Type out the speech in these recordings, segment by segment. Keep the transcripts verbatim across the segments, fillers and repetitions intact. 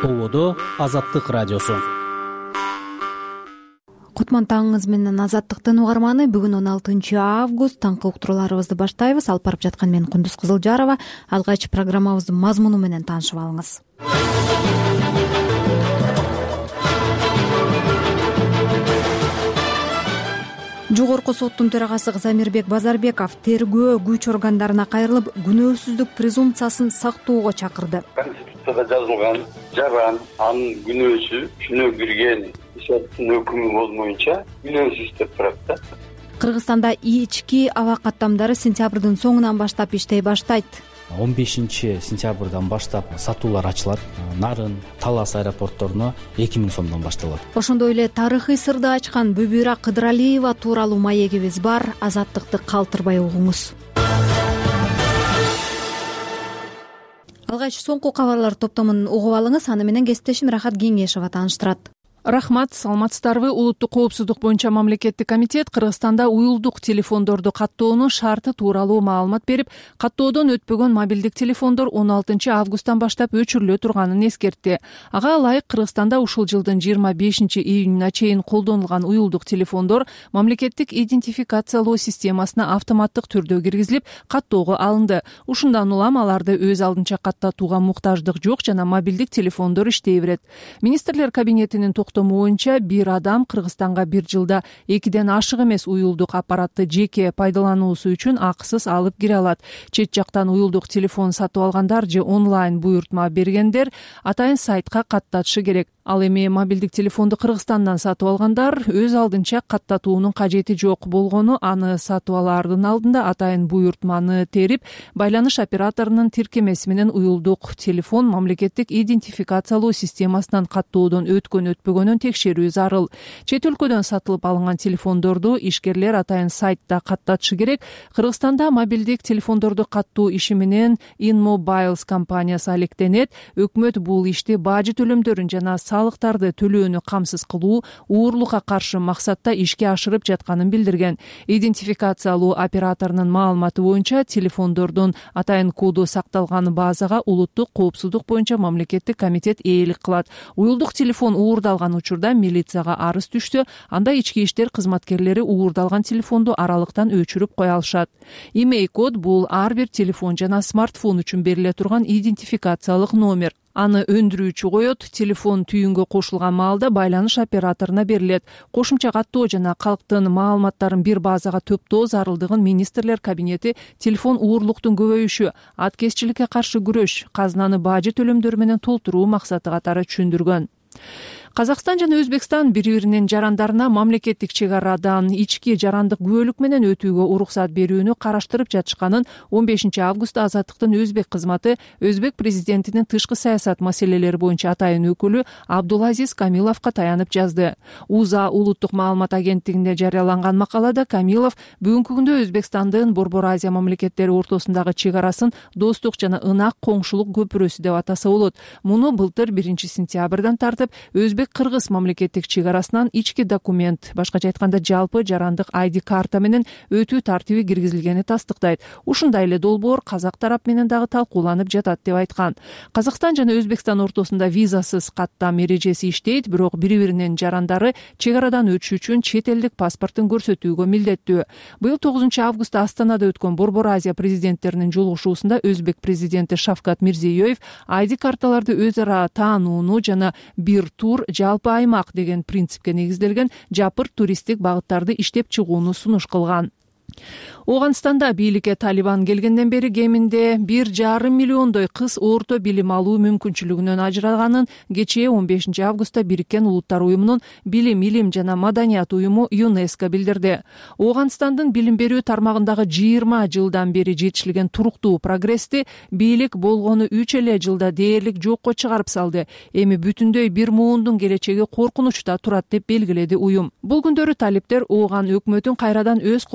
Ободо Азаттык радиосу. Кутман таңыңыз менен Азаттыктын угарманы. Бүгүн он алтынчы август. Таңкы уктурууларыбызды баштайбыз. Алып барып жаткан мен Кундуз Кызылжарова. Алгач программабыздын мазмуну менен таанышып алыңыз. Жогорку соттун төрагасы Замирбек Базарбеков тергөө күч органдарына кайрылып, күнөөсүздүк презумпциясын сактоого чакырды. Конституцияда жазылган жаран, анын күнөөсү, күнөө кирген ишаттын өкүмү болмоюнча күнөөсүз деп турат да. Кыргызстанда ички аба каттамдары сентябрдын соңунан баштап иштей баштайт. он бешинчи сентябрдан баштап сатуулар ачылат. Нарын, Талас аэропортторуна эки миң сомдон башталат. Ошондой эле тарыхый сырды ачкан Бүбүра Кыдыралиева тууралуу маегибиз бар. Азаттыкты калтырбай угуңуз. Алгач соңку кабарлар топтомун угуп алыңыз. Аны менен кесиптешим Рахат Кеңешова тааныштырат. Рахмат, саламатсыздарбы? Улуттук коопсуздук боюнча мамлекеттик комитет Кыргызстанда уюлдук телефондорду каттоонун шарты тууралуу маалымат берип, каттоодон өтпөгөн мобилдик телефондор он алтынчы августтан баштап өчүрүлө турганын эскертти. Ага ылайык Кыргызстанда ушул жылдын жыйырма бешинчи июнуна чейин колдонулган уюлдук телефондор мамлекеттик идентификациялоо системасына автоматтык түрдө киргизилип, каттоого алынды. Ушундан улам аларды өз алдынча каттатууга муктаждык жок жана мобилдик телефондор иштей берет. Министрлер кабинетинин боюнча бир адам Кыргызстанга бир жылда экиден ашык эмес уюлдук аппаратты жеке пайдалануусу үчүн акысыз алып кире алат. Чет жактан уюлдук телефон сатып алгандар же онлайн буйртма бергендер атайын сайтка каттатышы керек. Ал эми мобилдик телефонду Кыргызстандан сатып алгандар өз алдынча каттатуунун кажети жок болгону, аны сатып алаардын алдында атайын буйртманы терип, байланыш операторунун тиркемеси менен уюлдук телефон мамлекеттик идентификациялоо системасынан каттоодон өткөн өтпөгөнүн текшерүү зарыл. Чет өлкөдөн сатылып алынган телефондорду ишкерлер атайын сайтта каттатышы керек. Кыргызстанда мобилдик телефондорду каттоо иши менен InMobiles компаниясы алектенет. Өкмөт бул ишти бажы төлөмдөрүн жана салыктарды төлөөнү камсыз кылуу, уурлукка каршы максатта ишке ашырып жатканын билдирген. Идентификациялоо операторунун маалыматы боюнча телефондордун атайын коду сакталган базага улуттук коопсуздук боюнча мамлекеттик комитет ээлик кылат. Уюлдук телефон уурдалган учурда милицияга арыз түштү. Анда ички иштер кызматкерлери уурдалган телефонду аралыктан өчүрүп кое алышат. Имей код бул ар бир телефон жана смартфон үчүн бериле турган идентификациялык номер. Аны өндүрүүчү коет, телефон түйүнгө кошулган маалда байланыш операторуна берилет. Кошумча каттоо жана калктын маалыматтарын бир базага төптөө зарылдыгын министрлер кабинети телефон уурлуктун көбөйүшү, аткезчиликке каршы күрөш, казынаны бажы төлөмдөрү менен толтуруу максаты катары түшүндүргөн. Казакстан жана Өзбекстан бири-биринин жарандарына мамлекеттик чек арадан ички жарандык күбөлүк менен өтүүгө уруксат берүүнү караштырып жатышканын он бешинчи августта Азаттыктын Өзбек кызматы Өзбек президентинин тышкы саясат маселелери боюнча атайын өкүлү Абдулазиз Камиловго таянып жазды. УЗА улуттук маалымат агенттигинде жарыяланган макалада Камилов бүгүнкү күндө Өзбекстандын Борбор Азия мамлекеттери ортосундагы чек арасын достук жана ынак коңшулук көпүрөсү деп атаса болот. Муну былтыр биринчи сентябрдан тартып Өзбек Кыргыз мамлекеттик чек арасынан ички документ, башкача айтканда жалпы жарандык ай ди карта менен өтүү тартиби киргизилгени тастыктайт. Ушундай эле долбоор казак тарап менен дагы талкууланып жатат деп айткан. Казакстан жана Өзбекстан ортосунда визасыз каттам эрежеси иштейт, бирок бири-биринин жарандары чек арадан өтүш үчүн чет элдик паспортун көрсөтүүгө милдеттүү. Быйыл тогузунчу августта Астанада өткөн Борбор Азия президенттеринин жолугушуусунда Өзбек президенти Шавкат Мирзиёев ай ди карталарды өз ара таанууну жана бир тур жалпы аймак деген принципке негизделген жапыр туристтик багыттарды иштеп чыгууну сунуш кылган. Оганстанда бийликке Талибан келгенден бери кеминде бир жарым миллиондой кыз орто билим алуу мүмкүнчүлүгүнөн ажыраганын кечээ он бешинчи августта Бириккен Улуттар уюмунун билим, илим жана маданият уюму ЮНЕСКО билдирди. Оганстандын билим берүү тармагындагы жыйырма жылдан бери жетишилген туруктуу прогрессти бийлик болгону үч эле жылда дээрлик жокко чыгарып салды. Эми бүтүндөй бир муундун келечеги коркунучта турат деп белгиледи уюм. Бул күндөрү талиптер Ооган өкмөтүн кайрадан өз колуна алган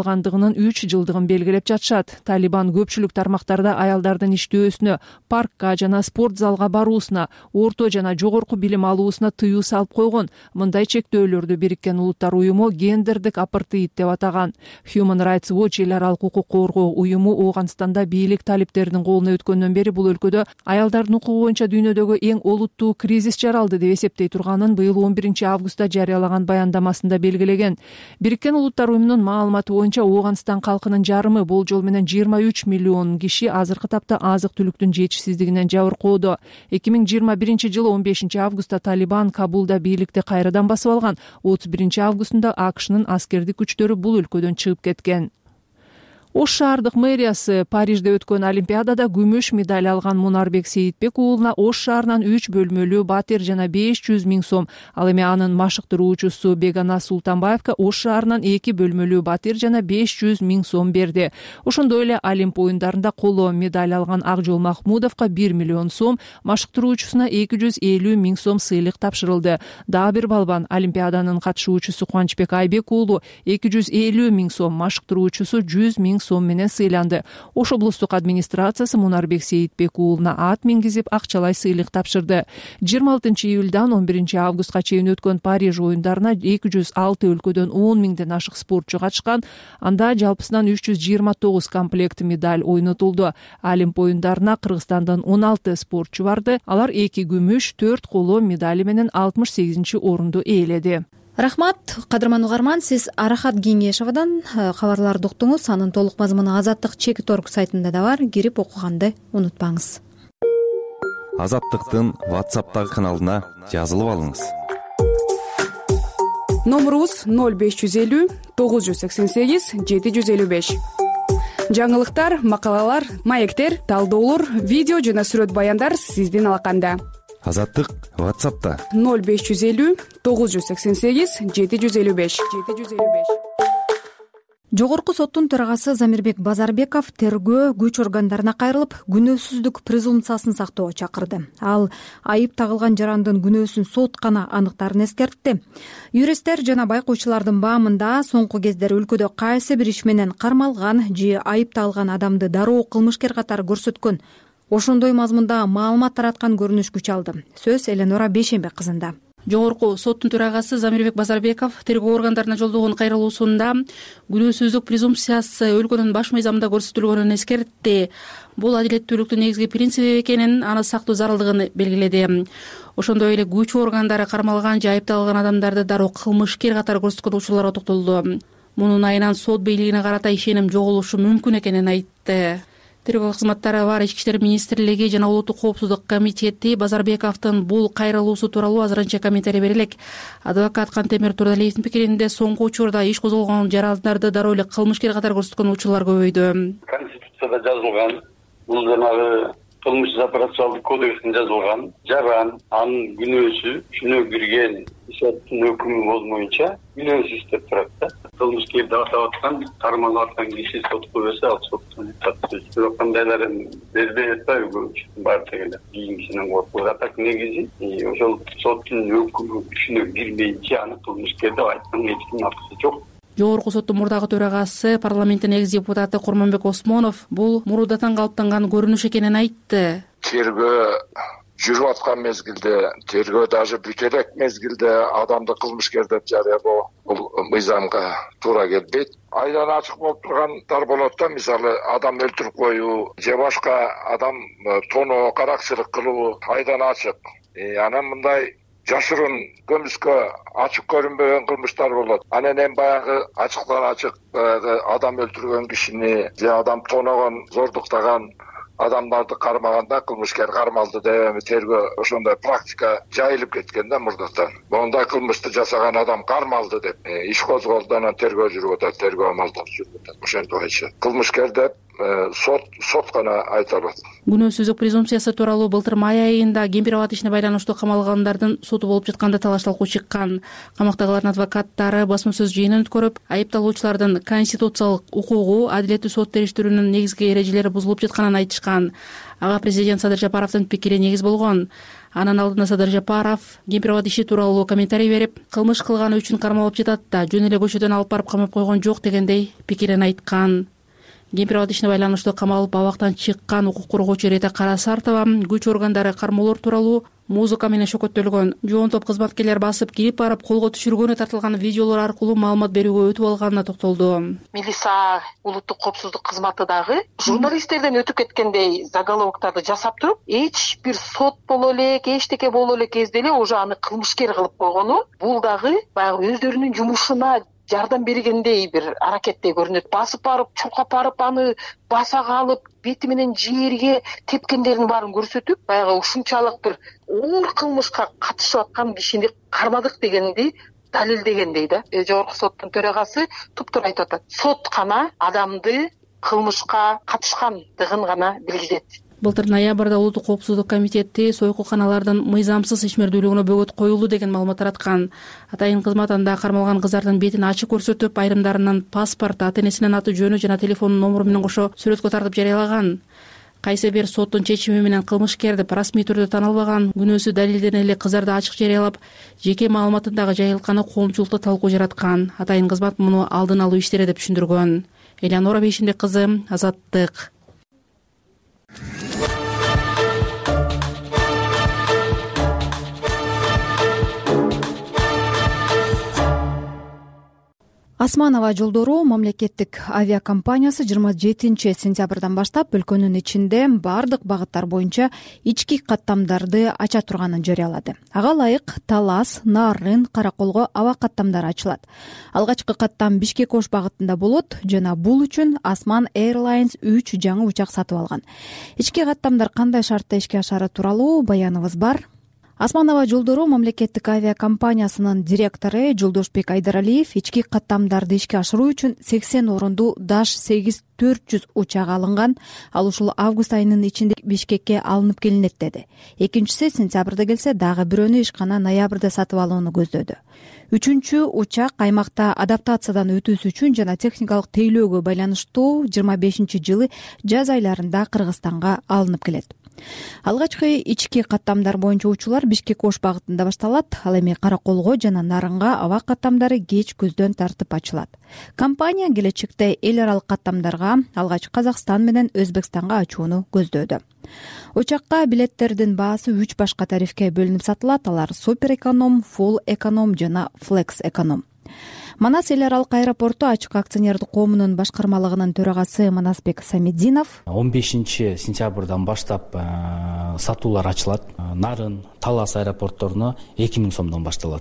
башталгандыгынын үч жылдыгын белгилеп жатышат. Талибан көпчүлүк тармактарда аялдардын иштөөсүнө, паркка жана спорт залга баруусуна, орто жана жогорку билим алуусуна тыюу салып койгон. Мындай чектөөлөрдү Бириккен Улуттар уюму гендердик апартеид деп атаган. Human Rights Watch эл аралык укук коргоо уюму Ооганстанда бийлик талиптердин колуна өткөндөн бери бул өлкөдө аялдардын укугу боюнча дүйнөдөгү эң олуттуу кризис жаралды деп эсептей турганын быйыл он биринчи августта жарыялаган баяндамасында белгилеген. Бириккен Улуттар уюмунун маалыматы боюнча Ооганстан калкынын жарымы болжол менен жыйырма үч миллион киши азыркы тапта азык-түлүктүн жетишсиздигинен жабыркоодо. эки миң жыйырма биринчи жылы он бешинчи августта Талибан Кабулда бийликти кайрадан басып алган. отуз биринчи августунда АКШнын аскердик күчтөрү бул өлкөдөн чыгып кеткен. Ош шаардык мэриясы Парижде өткөн Олимпиадада күмүш медаль алган Мунарбек Сейитбек уулуна Ош шаарынан үч бөлмөлүү батир жана беш жүз миң сом, ал эми анын машыктыруучусу Бегана Султанбаевка Ош шаарынан эки бөлмөлүү батир жана беш жүз миң сом берди. Ошондой эле Олимп оюндарында коло медаль алган Акжол Махмудовго бир миллион сом, машыктыруучусуна эки жүз элүү миң сом сыйлык тапшырылды. Дагы бир балбан Олимпиаданын катышуучусу Кубанычбек Айбек уулу эки жүз элүү миң сом, машыктыруучусу жүз миң сом менен сыйланды. Ош облустук администрациясы Мунарбек Сейитбек уулуна ат мингизип акчалай сыйлык тапшырды. жыйырма алтынчы июлдан он биринчи августка чейин өткөн Париж оюндарына эки жүз алты өлкөдөн он миңден ашык спортчу катышкан. Анда жалпысынан үч жүз жыйырма тогуз комплект медаль ойнотулду. Олимп оюндарына Кыргызстандын он алты спортчу барды. Алар эки күмүш, төрт коло медали менен алтымыш сегизинчи орунду ээледи. Рахмат, кадырман угарман, сиз Арахат Кеңешовдон кабарларды уктуңуз. Анын толук мазмуну Азаттык чекит орг сайтында да бар. Кирип окуганды унутпаңыз. Азаттыктын WhatsApp'тагы каналына жазылып алыңыз. Номерубуз ноль беш жүз элүү тогуз жүз сексен сегиз жети жүз элүү беш. Жаңылыктар, макалалар, маектер, талдоолор, видео жана сүрөт баяндар сиздин алаканда. Азаттык WhatsApp'та ноль беш жүз элүү тогуз жүз сексен сегиз жети жүз элүү беш. Жогорку соттун төрагасы Замирбек Базарбеков тергөө күч органдарына кайрылып, күнөөсүздүк презумпциясын сактоого чакырды. Ал айып тагылган жарандын күнөөсүн сот гана аныктаарын эскертти. Юристтер жана байкоочулардын баамында соңку кездер өлкөдө кайсы бир иш менен кармалган же айып тагылган адамды дароо кылмышкер катары көрсөткөн, ошондой мазмунда маалымат тараткан көрүнүш күч алды. Сөз Эленора Бейшембек кызында. Жогорку соттун төрагасы Замирбек Базарбеков тергөө органдарына жолдогон кайрылуусунда күнөөсүздүк презумпциясы өлкөнүн баш мыйзамында көрсөтүлгөнүн эскертти. Бул адилеттүүлүктүн негизги принциби экенин, аны сактоо зарылдыгын белгиледи. Ошондой эле күч органдары кармалган же айыпталган адамдарды дароо кылмышкер катары көрсөткөн учурларга токтолду. Мунун айынан сот бийлигине карата ишеним жоголушу мүмкүн экенин айтты. Тергөө кызматтары бар Ички иштер министрлиги жана Улуттук коопсуздук комитети Базарбековдун бул кайрылуусу тууралуу азырынча комментарий берелек. Адвокат Кантемир Турдалиевдин пикиринде соңку учурда иш козголгон жарандарды дароо эле кылмышкер катары көрсөткөн учурлар көбөйдү. Конституцияда жазылган, бул жанагы кылмыш операциялык кодексинде жазылган жаран, анын күнөөсү түшүнө кирген соттун өкүмү болмоюнча күнөөсүз деп турат да. Кылмышкерди атап аткан, кармалып аткан киши сотко берсе, ал соттун татсыз. Бирок кандайларын бербей атпайбы көпчүлүк бар дегенде. Кийинкисинен коркуп атат негизи. Ошол соттун өкүмү түшүнө кирмейинче аны кылмышкер деп айткан эч кимдин акысы жок. Жогорку соттун мурдагы төрагасы, парламенттин экс депутаты Курманбек Осмонов бул мурдатан калыптанган көрүнүш экенин айтты. Тергөө жүрүп аткан мезгилде, тергөө даже бүтө элек мезгилде адамды кылмышкер деп жарыялоо бул мыйзамга туура келбейт. Айдан ачык болуп тургандар болот да, мисалы адам өлтүрүп коюу же башка адам тоноо, каракчылык кылуу айдан ачык. Анан мындай жашырын көмүскө ачык көрүнбөгөн кылмыштар болот. Анан эми баягы ачыктан ачык баягы адам өлтүргөн кишини же адам тоногон, зордуктаган адамдарды кармаганда кылмышкер кармалды деп тергөө ошондой практика жайылып кеткен да мурдатан. Мондай кылмышты жасаган адам кармалды деп иш козголду, анан тергөө жүрүп атат, тергөө амалдары жүрүп атат. Ошентип айтышат. Кылмышкер деп сот сот гана айта алат. Күнөөсүзлүк презумпциясы тууралуу былтыр май айында кемпир абад ишине байланыштуу камалгандардын соту болуп жатканда талаш талкуу чыккан. Камактагылардын адвокаттары басма сөз жыйынын өткөрүп, айыпталуучулардын конституциялык укугу, адилеттүү сот териштирүүнүн негизги эрежелери бузулуп жатканын айтышкан. Ага президент Садыр Жапаровдун пикири негиз болгон. Анын алдында Садыр Жапаров кемпир абад иши тууралуу комментарий берип, кылмыш кылганы үчүн кармалып жатат да, жөн эле көчөдөн алып барып камап койгон жок дегендей пикирин айткан. Кемпир абад ишине байланыштуу камалып абактан чыккан укук коргоочу Рета Карасартова күч органдары кармоолор тууралуу музыка менен шөкөттөлгөн, жоон топ кызматкерлер басып кирип барып колго түшүргөнү тартылган видеолор аркылуу маалымат берүүгө өтүп алганына токтолду. Милиса улуттук коопсуздук кызматы дагы журналисттерден өтүп кеткендей заголовоктарды жасап туруп, эч бир сот боло элек, эчтеке боло элек кезде эле уже аны кылмышкер кылып койгону, бул дагы баягы өздөрүнүн жумушуна жардам бергендей бир аракеттей көрүнөт. Басып барып, чуркап барып, аны басага алып, бети менен жерге тепкендердин баарын көрсөтүп, баягы ушунчалык бир оор кылмышка катышып аткан кишини кармадык дегенди далилдегендей да. Жогорку соттун төрагасы туптуура айтып атат. Сот гана адамды кылмышка катышкандыгын гана билгизет. Былтыр ноябрда Улуттук коопсуздук комитети сойкулканалардын мыйзамсыз ишмердүүлүгүнө бөгөт коюлду деген маалымат тараткан. Атайын кызмат анда кармалган кыздардын бетин ачык көрсөтүп, айрымдарынын паспорт, ата-энесинин аты жөнү жана телефон номуру менен кошо сүрөткө тартып жарыялаган. Кайсы бир соттун чечими менен кылмышкерди расмий түрдө таанылбаган, күнөөсү далилдене эле кыздарды ачык жарыялап, жеке маалыматын дагы жайылтканы коомчулукта талкуу жараткан. Атайын кызмат муну алдын алуу иштери деп түшүндүргөн. Элеонора Бейшимбек кызы, Азаттык. Асман аба жолдору мамлекеттик авиакомпаниясы жыйырма жетинчи сентябрдан баштап өлкөнүн ичинде бардык багыттар боюнча ички каттамдарды ача турганын жарыялады. Ага ылайык Талас, Нарын, Караколго аба каттамдары ачылат. Алгачкы каттам Бишкек-Ош багытында болот жана бул үчүн Асман Airlines үч жаңы учак сатып алган. Ички каттамдар кандай шартта ишке ашары тууралуу баяныбыз бар. Асман аба жолдору мамлекеттик авиакомпаниясынын директору Жолдошбек Айдаралиев ички каттамдарды ишке ашыруу үчүн сексен орунду Даш сегиз төрт жүз учак алынган, ал ушул август айынын ичинде Бишкекке алынып келинет деди. Экинчиси сентябрда келсе, дагы бирөөнү ишкана ноябрда сатып алууну көздөдү. Үчүнчү учак аймакта адаптациядан өтүүсү үчүн жана техникалык тейлөөгө байланыштуу жыйырма бешинчи жылы жаз айларында Кыргызстанга алынып келет. Алгачкы ички каттамдар боюнча учуулар Бишкек-Ош багытында башталат, ал эми Караколго жана Нарынга аба каттамдары кеч көздөн тартып ачылат. Компания келечекте эл аралык каттамдарга алгач Казакстан менен Өзбекстанга ачууну көздөөдө. Учакка билеттердин баасы үч башка тарифке бөлүнүп сатылат. Алар Супер эконом, Full эконом жана Flex эконом. Манас эл аралык аэропорту ачык акционердик коомунун башкармалыгынын төрагасы Манасбек Самидинов он бешинчи сентябрдан баштап сатуулар ачылат. Нарын, Талас аэропортторуна эки миң сомдон башталат.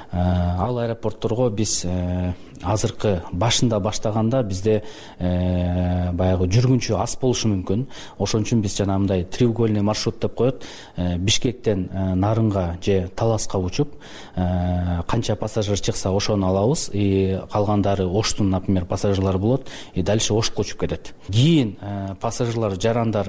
Ал аэропортторго биз азыркы башында баштаганда бизде баягы жүргүнчү аз болушу мүмкүн. Ошон үчүн биз жанагындай треугольный маршрут деп коет. Бишкектен Нарынга же Таласка учуп, канча пассажир чыкса ошону алабыз. И калгандары Оштун, например, пассажирлар болот, и дальше Ошко учуп кетет. Кийин пассажирлар, жарандар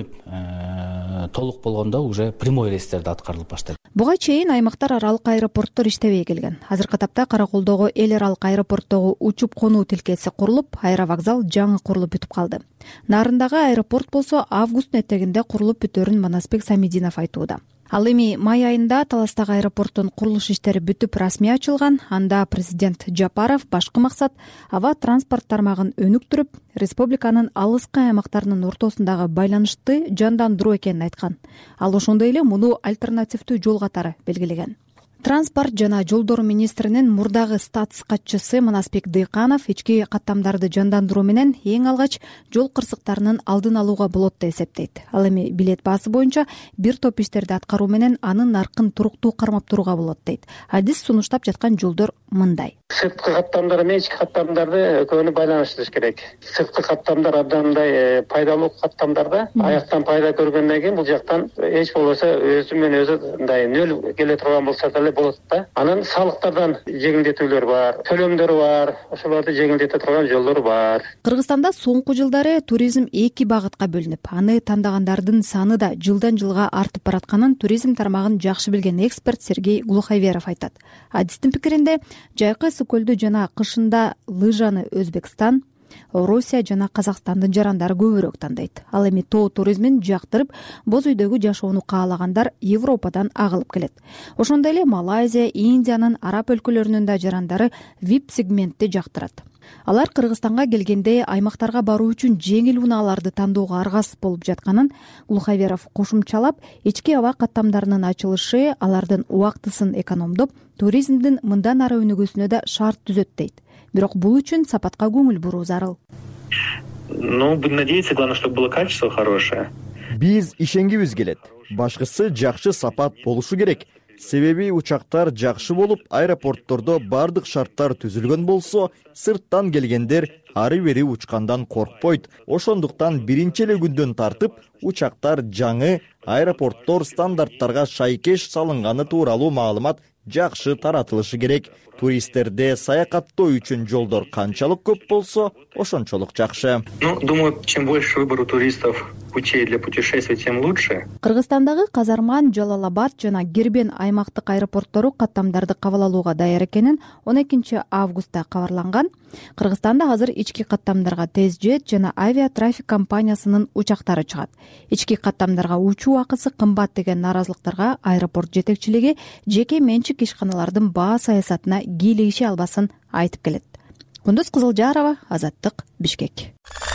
көнүп толук болгондо уже прямой рейстерди аткарылып баштайт. Буга чейин аймактар аралык аэропорттор иштебей келген. Азыркы тапта Караколдогу эл аралык аэропорттогу учуп конуу тилкеси курулуп, аэровокзал жаңы курулуп бүтүп калды. Нарындагы аэропорт болсо августтун этегинде курулуп бүтөрүн Манасбек Самидинов айтууда. Ал эми май айында Таластагы аэропорттун курулуш иштери бүтүп расмий ачылган. Анда президент Жапаров башкы максат аба транспорт тармагын өнүктүрүп, республиканын алыскы аймактарынын ортосундагы байланышты жандандыруу экенин айткан. Ал ошондой эле муну альтернативдүү жол катары белгилеген. Транспорт жана жолдор министринин мурдагы статс катчысы Манасбек Дыйканов ички каттамдарды жандандыруу менен эң алгач жол кырсыктарынын алдын алууга болот деп эсептейт. Ал эми билет баасы боюнча бир топ иштерди аткаруу менен анын наркын туруктуу кармап турууга болот дейт. Адис сунуштап жаткан жолдор мындай. сырткы каттамдар менен ички каттамдарды экөөнү байланыштырыш керек. Сырткы каттамдар абдан мындай пайдалуу каттамдар да. Аяктан пайда көргөндөн кийин бул жактан эч болбосо өзү менен өзү мындай нөл келе турган болсо деле болот да. Анан салыктардан жеңилдетүүлөр бар, төлөмдөр бар, ошолорду жеңилдете турган жолдор бар. Кыргызстанда соңку жылдары туризм эки багытка бөлүнүп, аны тандагандардын саны да жылдан жылга артып баратканын туризм тармагын жакшы билген эксперт Сергей Глуховеров айтат. Адистин пикиринде, жайкы ысык көлдү жана кышында лыжаны Өзбекстан, Орусия жана Казакстандын жарандары көбүрөөк тандайт. Ал эми тоо туризмин жактырып, боз үйдөгү жашоону каалагандар Европадан агылып келет. Ошондой эле Малайзия, Индиянын араб өлкөлөрүнүн да жарандары ви ай пи сегментти жактырат. Алар Кыргызстанга келгенде аймактарга баруу үчүн жеңил унааларды тандоого аргасыз болуп жатканын Глуховеров кошумчалап, ички аба каттамдарынын ачылышы алардын убактысын экономдоп, туризмдин мындан ары өнүгүүсүнө да шарт түзөт дейт. Бирок бул үчүн сапатка көңүл буруу зарыл. Ну, будем надеяться, главное, чтобы было качество хорошее. Биз ишенгибиз келет. Башкысы жакшы сапат болушу керек. Себеби учактар жакшы болуп, аэропорттордо бардык шарттар түзүлгөн болсо, сырттан келгендер ары бери учкандан коркпойт. Ошондуктан биринчи эле күндөн тартып, учактар жаңы аэропорттор стандарттарга шайкеш салынганы тууралуу маалымат жакшы таратылышы керек. Туристтерде саякаттоо үчүн жолдор канчалык көп болсо, ошончолук жакшы. Ну, думаю, чем больше выбор у туристов путей для путешествий, тем лучше. Кыргызстандагы Казарман, Жалалабад жана Гербен аймактык аэропорттору каттамдарды кабыл алууга даяр экенин он экинчи августта кабарланган. Кыргызстанда азыр ички каттамдарга Тезжет жана авиатрафик компаниясынын учактары чыгат. Ички каттамдарга учуу акысы кымбат деген наразылыктарга аэропорт жетекчилиги жеке менчик ишканалардын баа саясатына кийлигише албасын айтып келет. Кундуз Кызылжарова, Азаттык, Бишкек.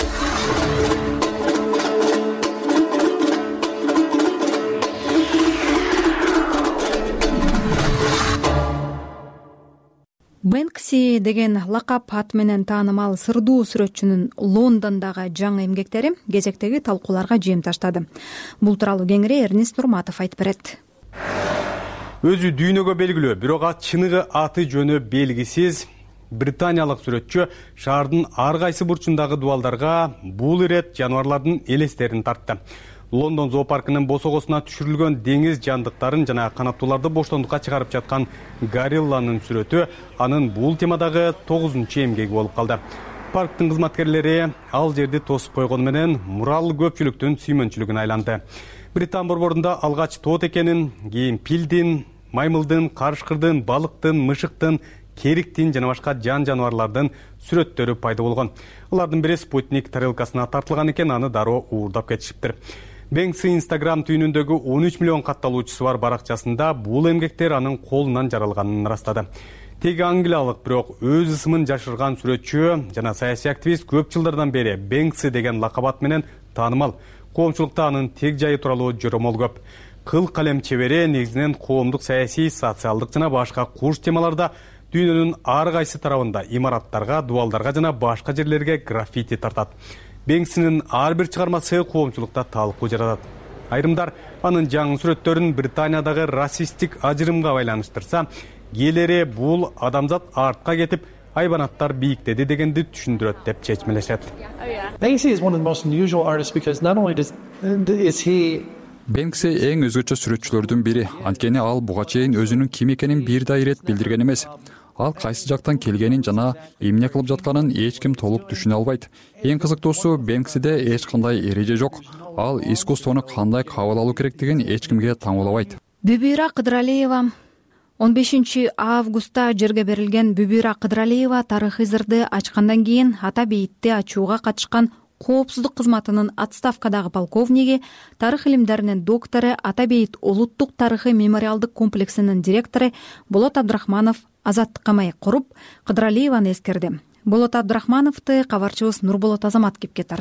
Бэнкси деген лакап ат менен таанымал сырдуу сүрөтчүнүн Лондондогу жаңы эмгектери кезектеги талкууларга жем таштады. Бул тууралуу кеңири Эрнист Нурматов айтып берет. Өзү дүйнөгө белгилүү, бирок ат чыныгы аты жөнү белгисиз британиялык сүрөтчү шаардын ар кайсы бурчундагы дубалдарга бул ирет жаныбарлардын элестерин тартты. Лондон зоопаркынын босогосуна түшүрүлгөн деңиз жандыктарын жана канаттууларды боштондукка чыгарып жаткан горилланын сүрөтү анын бул темадагы тогузунчу эмгеги болуп калды. Парктын кызматкерлери ал жерди тосуп койгону менен мурал көпчүлүктүн сүймөнчүлүгүнө айланды. Британ борборунда алгач тоот экенин, кийин пилдин, маймылдын, карышкырдын, балыктын, мышыктын, кериктин жана башка жан жаныбарлардын сүрөттөрү пайда болгон. Алардын бири спутник тарелкасына тартылган экен, аны дароо уурдап кетишиптир. Бэнкси Инстаграм түйүнүндөгү он үч миллион катталуучусу бар баракчасында бул эмгектер анын колунан жаралганын ырастады. Теги англиялык, бирок өз ысымын жашырган сүрөтчү жана саясий активист көп жылдардан бери Бэнкси деген лакап ат менен таанымал. Коомчулукта анын тег жайы тууралуу жөромол көп. Кыл калем чебери негизинен коомдук, саясий, социалдык жана башка курч темаларда дүйнөнүн ар кайсы тарабында имараттарга, дубалдарга жана башка жерлерге граффити тартат. Бэнксинин ар бир чыгармасы коомчулукта талкуу жаратат. Айрымдар анын жаңы сүрөттөрүн Британиядагы расисттик ажырымга байланыштырса, кээделери бул адамзат артка кетип, айбанаттар бийиктеди дегенди түшүндүрөт деп чечмелешет. Бэнкси эң өзгөчө сүрөтчүлөрдүн бири, анткени ал буга чейин өзүнүн ким экенин бир да ирет билдирген эмес. Ал кайсы жактан келгенин жана эмне кылып жатканын эч ким толук түшүнө албайт. Эң кызыктуусу, Бэнксиде эч кандай эреже жок. Ал искусствону кандай кабыл алуу керектигин эч кимге таңуулабайт. Бүбүра Кыдыралиева он бешинчи августта жерге берилген Бүбүра Кыдыралиева тарыхый зырды ачкандан кийин ата бейитти ачууга катышкан коопсуздук кызматынын отставкадагы полковниги, тарых илимдеринин доктору, ата бейит улуттук тарыхый мемориалдык комплексинин директору Болот Абдрахманов Азаттыкка маек куруп, Кыдыралиеваны эскерди. Болот Абдрахмановду кабарчыбыз Нурболот Азамат кепке тартты.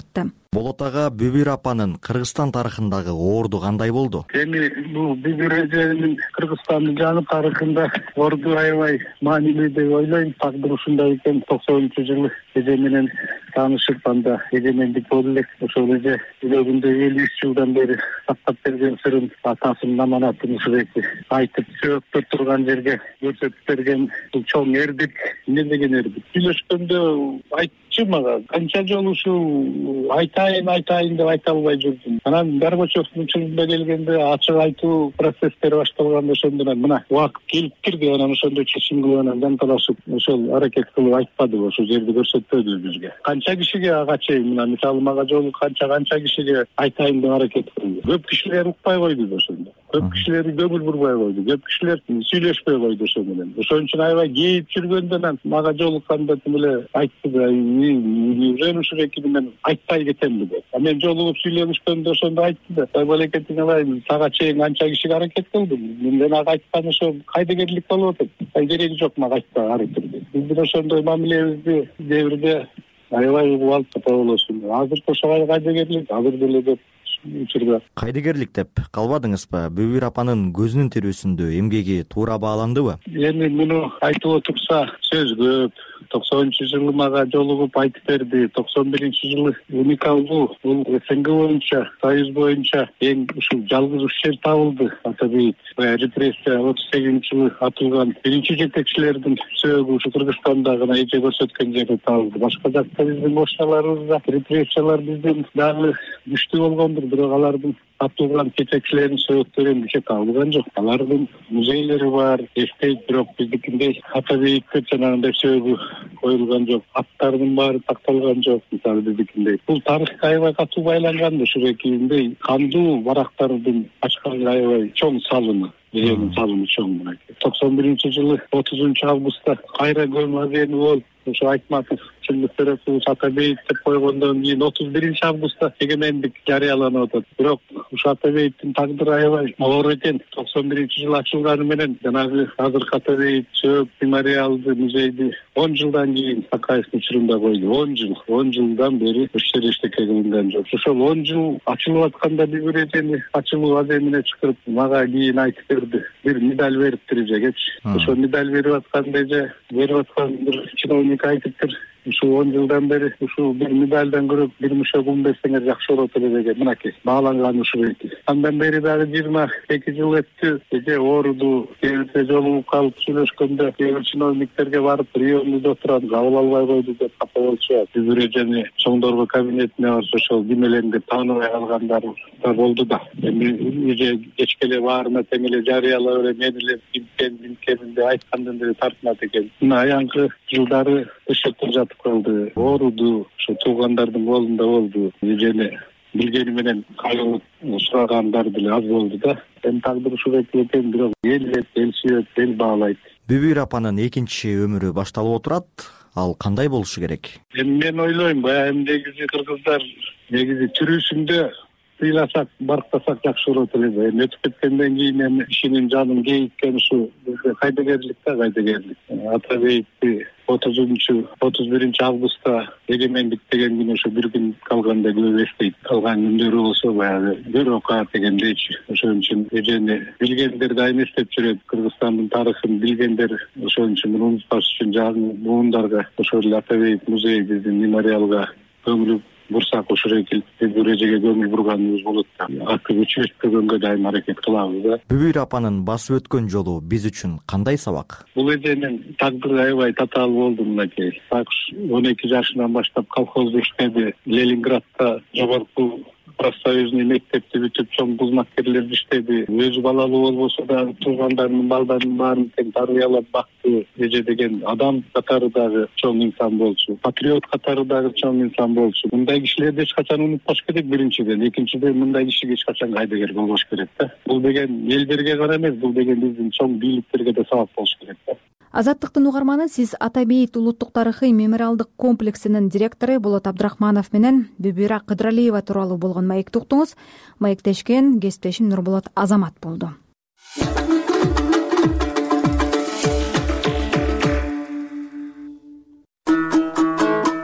Болот ага, Бүбүр апанын Кыргызстан тарыхындагы орду кандай болду? Эми бул Бүбүр эженин Кыргызстандын жаңы тарыхында орду аябай маанилүү деп ойлойм. Тагдыр ушундай экен. токсонунчу жылы эже менен таанышып, анда эгемендик болду элек. Ошол эже жүрөгүндө элүү үч жылдан бери сактап берген сырын, атасынын аманатын ушул айтып, сөөктөр турган жерге көрсөтүп берген бул чоң эрдик. Эмне деген эрдик? Сүйлөшкөндө айтчы мага канча жолу ушул айтайын айтайын деп айта албай жүрдүм. Анан Дарбачевдин чынында келгенде ачык айтуу процесстери башталганда ошондо мына убакыт келип кирди. Анан ошондо чечим кылып анан жанталашып ошол аракет кылып айтпадыбы, ошол жерди көрсөтпөдү бизге. Канча кишиге ага чейин мына мисалы мага жолу канча канча кишиге айтайын деп аракет кылды. Көп кишилер укпай койду ошондо. Көп кишилер көңүл бурбай койду. Көп кишилер сүйлөшпөй койду ошо менен. Ошон үчүн аябай кейип жүргөндөн мага жолукканда тим эле айтты да, "Неужели ушул экини мен айтпай кетемби?" деп. А мен жолугуп сүйлөшкөндө ошондо айтты да, "Байбалекетиң алайын, сага чейин канча кишиге аракет кылдым. Менден ага айткан ошо кайдыгерлик болуп атат. Ай кереги жок мага айтпа ары түрдү." Биздин ошондой мамилебизди дебирде аябай угуп алып ката болосуң. Азыр ошо кайдыгерлик, азыр деле деп учурда. Кайдыгерлик деп калбадыңызбы? Бүбүр апанын көзүнүн тирүүсүндө эмгеги туура бааландыбы? Эми муну айтып отурса сөз көп. токсонунчу жылы мага жолугуп айтып берди. токсон биринчи жылы уникалдуу бул СНГ боюнча, Союз боюнча эң ушул жалгыз ушул жер табылды. Атабейт репрессия отуз сегизинчи жылы атылган биринчи жетекчилердин сөөгү ушу Кыргызстанда гана эже көрсөткөн жерде табылды. Башка жакта биздин бошчаларыбызда репрессиялар бизден дагы күчтүү болгондур, бирок алардын атылган жетекчилердин сөөгүттөрү эми табылган жок. Алардын музейлери бар, эстейт, бирок биздикиндей Атабейтке жанагындай сөөгү коюлган жок. Аттардын баары такталган жок, мисалы биздикиндей. Бул тарыхка аябай катуу байланган ушул экиндей кандуу барактардын ачкан аябай чоң салымы. Эженин салымы чоң мынакей. токсон биринчи жылы отузунчу августта кайра көмү азени болуп, ошо Айтматов Чындык Атабейт деп койгондон кийин отуз биринчи августта эгемендик жарыяланып атат. Бирок ушу Атабейттин тагдыры аябай оор экен. токсон биринчи жылы ачылганы менен жанагы азыркы Атабейт сөөк мемориалды музейди он жылдан кийин Акаевдин учурунда койду. он жыл, он жылдан бери ушул жер эчтеке кылынган жок. Ошол он жыл ачылып атканда Бүбүр эжени ачылуу аземине чакырып мага кийин айтып берди. Бир медаль бериптир эжегечи. Ошол медаль берип атканда эже берип аткан бир чиновник айтыптыр. Ушул он жылдан бери ушул бир медальдан көрө бир мушок ун берсеңер жакшы болот эле деген мынакей бааланган ушул эки. Андан бери дагы жыйырма эки жыл өттү. Эже ооруду, кээ жолугуп калып сүйлөшкөндө кээ чиновниктерге барып приемныйда турат, кабыл албай койду деп капа болчу. Бүбүр эжени чоңдорго кабинетине барып ошол кимелеңди тааныбай калгандары да болду да. Эми эже кечке эле баарына тең эле жарыялап эле мен эле бимкен бимкенин деп айткандан бери тартынат экен. Мына аянкы жылдары өшөтүп жатып калды. Ооруду, ошо туугандардын колунда болду. Эжени билгени менен кайрылып сурагандар деле аз болду да. Эми тагдыр ушул экен, бирок эл эл сүйөт, эл баалайт. Бүбүр апанын экинчи өмүрү башталып отурат. Ал кандай болушу керек? Эми мен ойлойм, баягы негизи кыргыздар негизи тирүүсүндө сыйласак, барктасак жакшы болот эле. Эми өтүп кеткенден кийин эми кишинин жанын кейиткен ушу кайдыгерлик да, кайдыгерлик. Атабейтти отузунчу отуз биринчи августта эгемендик деген күнү ошо бир күн калганда көп эстейт. Калган күндөрү болсо баягы бир ока дегендейчи. Ошон үчүн эжени билгендер дайым эстеп жүрөт. Кыргызстандын тарыхын билгендер ошон үчүн муну унутпаш үчүн жаңы буундарга ошол эле Атабейт музей биздин мемориалга көңүл бурсак ошол эки Бүбүр эжеге көңүл бурганыбыз болот да. Аты өчпөгөнгө дайым аракет кылабыз да. Бүбүр апанын басып өткөн жолу биз үчүн кандай сабак? Бул эженин тагдыры аябай татаал болду мынакей. он эки жашынан баштап колхоздо иштеди. Ленинградда жогорку профсоюзный мектепти бүтүп чоң кызматкерлерди иштеди. Өзү балалуу болбосо дагы туугандарынын балдарынын баарын тең тарбиялап бакты. Эже деген адам катары дагы чоң инсан болчу. Патриот катары дагы чоң инсан болчу. Мындай кишилерди эч качан унутпаш керек биринчиден. Экинчиден мындай кишиге эч качан кайдыгер болбош керек да. Бул деген элдерге гана эмес, бул деген биздин чоң бийликтерге да сабак болуш керек да. Азаттыктын угарманы, сиз Атабейт улуттук тарыхый мемориалдык комплексинин директору Болот Абдрахманов менен Бүбүра Кыдыралиева тууралуу болгон маекти уктуңуз. Маектешкен кесиптешим Нурболот Азамат болду.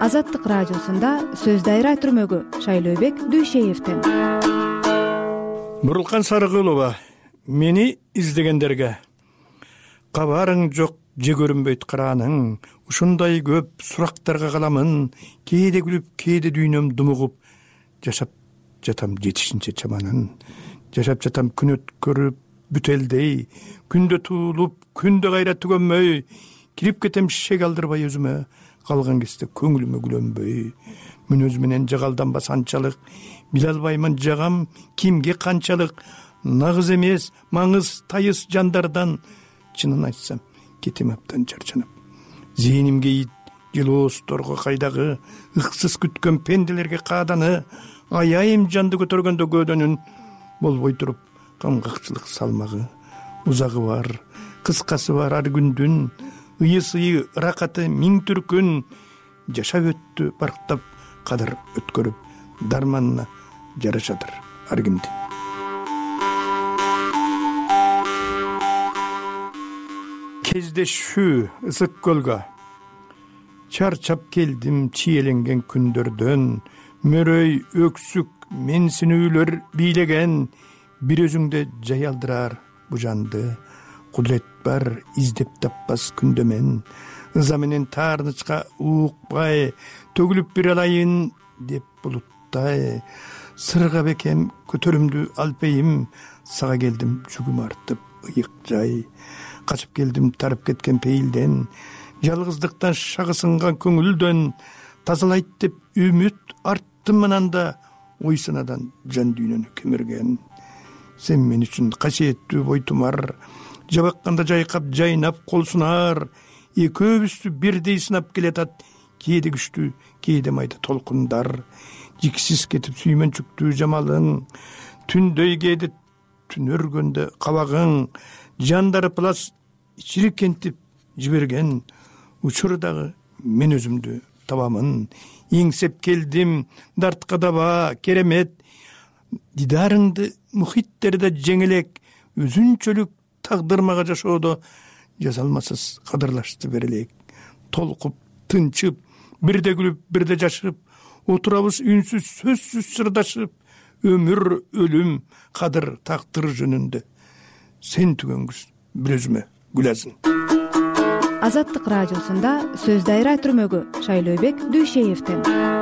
Азаттык радиосунда сөз дайра түрмөгү Шайлообек Дүйшеевден. Мурулкан Сарыгулова, мени издегендерге кабарың жок, же көрүнбөйт карааның, ушундай көп сурактарга каламын, кээде күлүп, кээде дүйнөм думугуп, жашап жатам жетишинче чаманын, жашап жатам күн өткөрүп бүтелдей, күндө туулуп, күндө кайра түгөнмөй, кирип кетем шек алдырбай өзүмө, калган кезде көңүлүмө күлөнбөй, мүнөз менен жагалданбас анчалык, биле албаймын жагам кимге канчалык, нагыз эмес, маңыз тайыз жандардан, чынын айтсам, кетем аптан чарчанып. Зээнимге ит, жылоосторго кайдагы, ыксыз күткөн пенделерге кааданы, аяйым жанды көтөргөндө көөдөнүн, болбой туруп, камгакчылык салмагы, узагы бар, кыскасы бар ар күндүн, ыйы-сыйы, ыракаты миң түркүн, жашап өттү барктап, кадыр өткөрүп, дарманына жарашадыр ар кимди. Кездешүү ысык көлгө, чарчап келдим чиеленген күндөрдөн, мөрөй, өксүк, менсинүүлөр бийлеген, бир өзүңдө жай алдырар бу жанды, кудрет бар издеп таппас күндөмен, ыза менен таарнычка уукпай, төгүлүп бир алайын деп булуттай, сырга бекем көтөрүмдү алпейим, сага келдим жүгүм артып ыйык жай, качып келдим тарып кеткен пейилден, жалгыздыктан шагысынган көңүлдөн, тазалайт деп үмүт арттым ананда, ой санадан жан дүйнөнү кемирген. Сен мен үчүн касиеттүү бойтумар, жабакканда жайкап жайнап кол сунар, экөөбүздү бирдей сынап келатат, кээде күчтүү, кээде майда толкундар, жиксиз кетип сүймөнчүктүү жамалың, түндөй кээде түнөргөндө кабагың, жандары плас чирикентип жиберген, учурдагы мен өзүмдү табамын, эңсеп келдим, дартка даба, керемет, дидарыңды мухиттерде жеңелек, өзүнчөлүк тагдырмага жашоодо жазалмасыз кадырлашты берелек, толкуп, тынчып, бирде күлүп, бирде жашып, отурабыз үнсүз, сөзсүз сырдашып, өмүр, өлүм, кадыр, тактыр жөнүндө. Сен түгөнгүз бир өзүмө гүлазын. Азаттык радиосунда сөз дайра түрмөгү Шайлообек Дүйшеевден.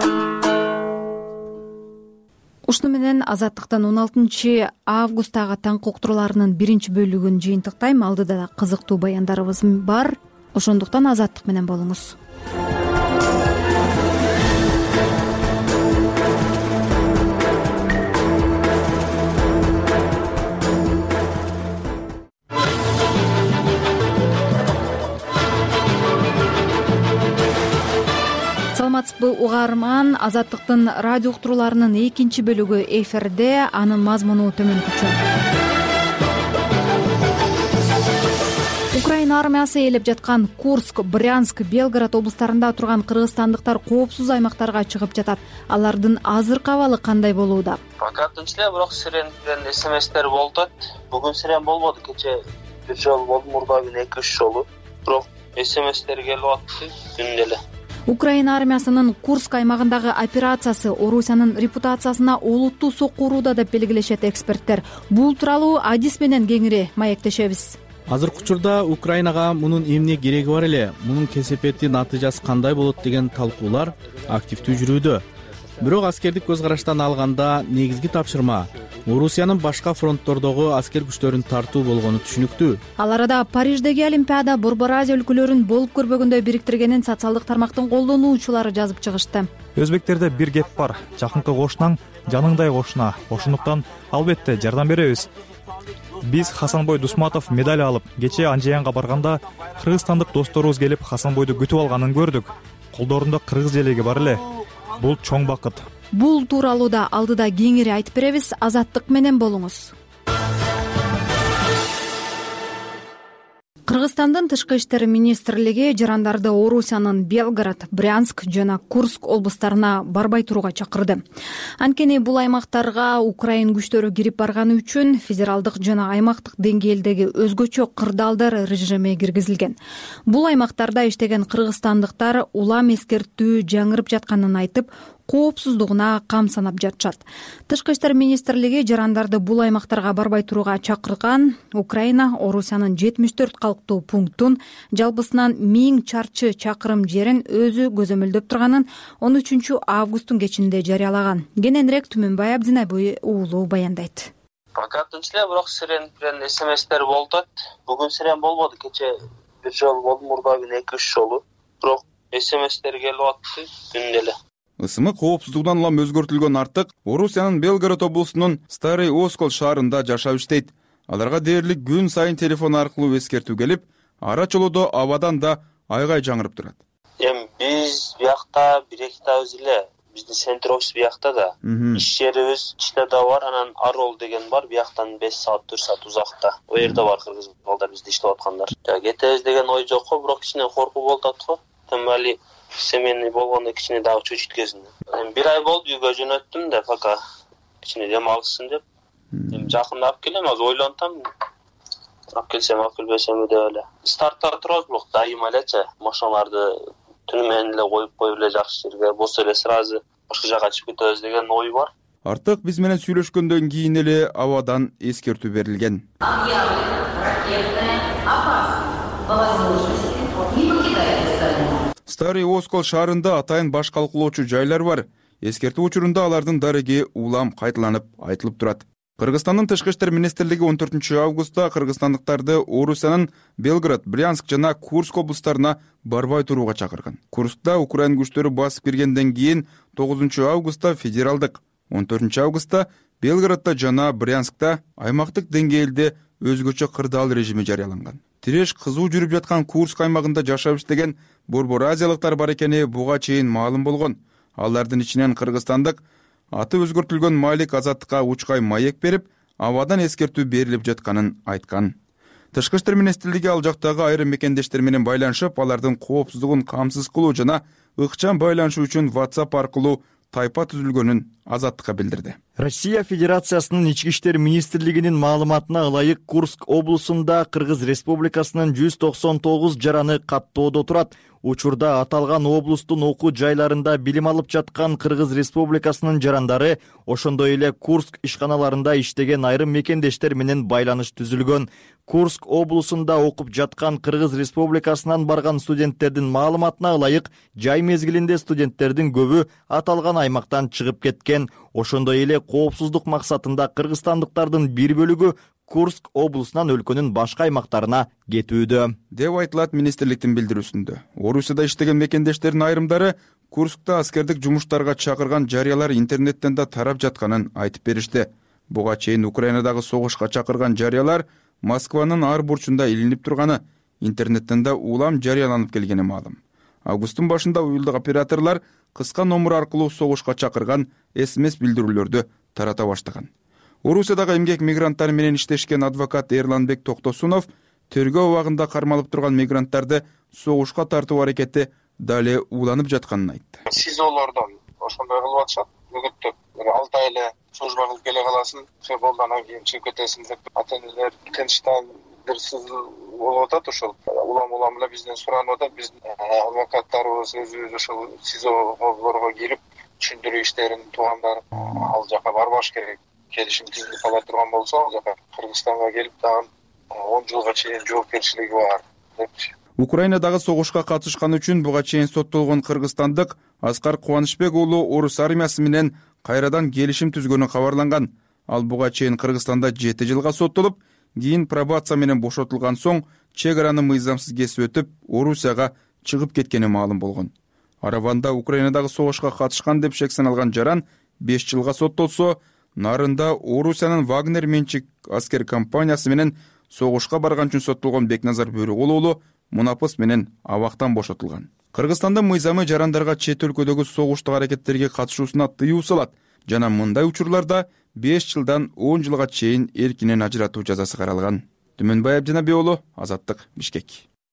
Ушуну менен Азаттыктан он алтынчы августтагы таңкы уктурууларынын биринчи бөлүгүн жыйынтыктайм. Алдыда да кызыктуу баяндарыбыз бар. Ошондуктан Азаттык менен болуңуз. Саламатсызбы угарман, Азаттыктын радио уктурууларынын экинчи бөлүгү эфирде, анын мазмуну төмөнкүчө. Украина армиясы ээлеп жаткан Курск, Брянск, Белгород облустарында турган кыргызстандыктар коопсуз аймактарга чыгып жатат. Алардын азыркы абалы кандай болууда? Пока тынч эле, бирок сиренден смстер болуп атат. Бүгүн сирен болбоду, кече бир жолу болду, мурда күнү эки үч жолу. Бирок смстер келип атты күндө эле. Украина армиясынын Курск аймагындагы операциясы Орусиянын репутациясына олуттуу сокку урууда деп белгилешет эксперттер. Бул тууралуу адис менен кеңири маектешебиз. Азыркы учурда Украинага мунун эмне кереги бар эле, мунун кесепети натыйжасы кандай болот деген талкуулар активдүү жүрүүдө. Бирок аскердик көз караштан алганда негизги тапшырма Орусиянын башка фронттордогу аскер күчтөрүн тартуу болгону түшүнүктүү. Ал арада Париждеги Олимпиада Борбор Азия өлкөлөрүн болуп көрбөгөндөй бириктиргенин социалдык тармактын колдонуучулары жазып чыгышты. Өзбектерде бир кеп бар, жакынкы кошунаң жаныңдай кошуна, ошондуктан албетте жардам беребиз. Биз Хасанбой Дусматов медаль алып, кече Анжеянга барганда кыргызстандык досторубуз келип Хасанбойду күтүп алганын көрдүк. Колдорунда кыргыз желеги бар эле. Бул чоң бакыт. Бул тууралуу да алдыда кеңири айтып беребиз. Азаттык менен болуңуз. Кыргызстандын тышкы иштер министрлиги жарандарды Орусиянын Белгород, Брянск жана Курск облустарына барбай турууга чакырды. Анткени бул аймактарга Украин күчтөрү кирип барганы үчүн федералдык жана аймактык деңгээлдеги өзгөчө кырдаалдар режиме киргизилген. Бул аймактарда иштеген кыргызстандыктар улам эскертүү жаңырып жатканын айтып, коопсуздугуна кам санап жатышат. Тышкы иштер министрлиги жарандарды бул аймактарга барбай турууга чакырган. Украина Орусиянын жетимиш төрт калктуу пунктун жалпысынан миң чарчы чакырым жерин өзү көзөмөлдөп турганын он үчүнчү августтун кечинде жарыялаган. Кененирээк Түмөнбай Абдинай уулу баяндайт. Каттынчы эле бирок сирен смстер болуп. Бүгүн сирен болбоду. Кече бир жолу болду, мурда бир эки үч жолу. Бирок смстер келип атты күндө эле. Ысымы коопсуздугунан улам өзгөртүлгөн артык Орусиянын Белгород облусунун Старый Оскол шаарында жашап иштейт. Аларга дээрлик күн сайын телефон аркылуу эскертүү келип, ара чолодо абадан да айгай жаңырып турат. Эми биз биякта бир эки эле, биздин центр офис биякта да. Иш жерибиз Читада бар, анан Арол деген бар, бияктан беш саат төрт саат узакта. О жерде бар кыргыз балдар бизде иштеп аткандар. Кетебиз деген ой жок го, бирок кичине коркуу болуп атат го. Темали семейный болгондо кичине дагы чөчүткөзүн. Эми бир ай болду үйгө жөнөттүм да, пока кичине дем алсын деп. Эми жакында алып келем, азыр ойлонуп атам. Алып келсем, алып келбесем деп эле. Стартта турабыз, бирок дайыма элечи машиналарды түнү менен эле коюп коюп эле жакшы жерге, болсо эле сразу башка жакка чыгып кетебиз деген ой бар. Артык биз менен сүйлөшкөндөн кийин эле абадан эскертүү берилген. Старый Оскол шаарында атайын баш калкулоочу жайлар бар. Эскертүү учурунда алардын дареги улам кайталанып айтылып турат. Кыргызстандын тышкы иштер министрлиги он төртүнчү августта кыргызстандыктарды Орусиянын Белгород, Брянск жана Курск облустарына барбай турууга чакырган. Курскта Украин күчтөрү басып киргенден кийин тогузунчу августта федералдык, он төртүнчү августта Белгородто жана Брянскта аймактык деңгээлде өзгөчө кырдаал режими жарыяланган. Тиреш кызуу жүрүп жаткан Курск аймагында жашап иштеген борбор азиялыктар бар экени буга чейин маалым болгон. Алардын ичинен кыргызстандык аты өзгөртүлгөн Малик Азаттыкка учкай маек берип, абадан эскертүү берилип жатканын айткан. Тышкы иштер министрлиги ал жактагы айрым мекендештер менен байланышып, алардын коопсуздугун камсыз кылуу жана ыкчам байланышуу үчүн WhatsApp аркылуу тайпа түзүлгөнүн Азаттыкка билдирди. Россия Федерациясынын ички иштер министрлигинин маалыматына ылайык Курск облусунда Кыргыз Республикасынын жүз токсон тогуз жараны каттоодо турат. Учурда аталган облустун окуу жайларында билим алып жаткан Кыргыз Республикасынын жарандары, ошондой эле Курск ишканаларында иштеген айрым мекендештер менен байланыш түзүлгөн. Курск облусунда окуп жаткан Кыргыз Республикасынан барган студенттердин маалыматына ылайык, жай мезгилинде студенттердин көбү аталган аймактан чыгып кеткен. Ошондой эле коопсуздук максатында кыргызстандыктардын бир бөлүгү Курск облусунан өлкөнүн башка аймактарына кетүүдө, деп айтылат министрликтин билдирүүсүндө. Орусияда иштеген мекендештердин айрымдары Курскта аскердик жумуштарга чакырган жарыялар интернеттен да тарап жатканын айтып беришти. Буга чейин Украинадагы согушка чакырган жарыялар Москванын ар бурчунда илинип турганы, интернеттен да улам жарыяланып келгени маалым. Августтун башында уюлдук операторлор кыска номер аркылуу согушка чакырган смс билдирүүлөрдү тарата баштаган. Орусиядагы эмгек мигранттар менен иштешкен адвокат Эрланбек Токтосунов тергөө убагында кармалып турган мигранттарды согушка тартуу аракети дале уланып жатканын айтты. Сизолордон ошондой кылып атышат. Бүгүттөп алты ай эле служба кылып келе каласың, все болгандан кийин чыгып кетесиң деп ата-энелер тынчтан дырсыз болуп атат. Ошол улам-улам эле бизден суранып атат. Биздин адвокаттарыбыз өзүбүз ошол сизолорго кирип түшүндүрүү иштерин туугандар ал жака барбаш керек. Келишим түзүлүп кала турган болсо, ал жака Кыргызстанга келип дагы он жылга чейин жоопкерчилиги бар депчи. Украинадагы согушка катышканы үчүн буга чейин соттолгон кыргызстандык Аскар Кубанычбек уулу орус армиясы менен кайрадан келишим түзгөнү кабарланган. Ал буга чейин Кыргызстанда жети жылга соттолуп, кийин пробация менен бошотулган соң чек араны мыйзамсыз кесип өтүп, Орусияга чыгып кеткени маалым болгон. Араванда Украинадагы согушка катышкан деп шек саналган жаран беш жылга соттолсо, нарында Орусиянын Вагнер менчик аскер компаниясы менен согушка барган үчүн соттолгон Бекназар Бөрүгул уулу мунапыс менен абактан бошотулган. Кыргызстандын мыйзамы жарандарга чет өлкөдөгү согуштук аракеттерге катышуусуна тыюу салат жана мындай учурларда беш жылдан он жылга чейин эркинен ажыратуу жазасы каралган. Түмөнбай Абдинабек уулу, Азаттык, Бишкек.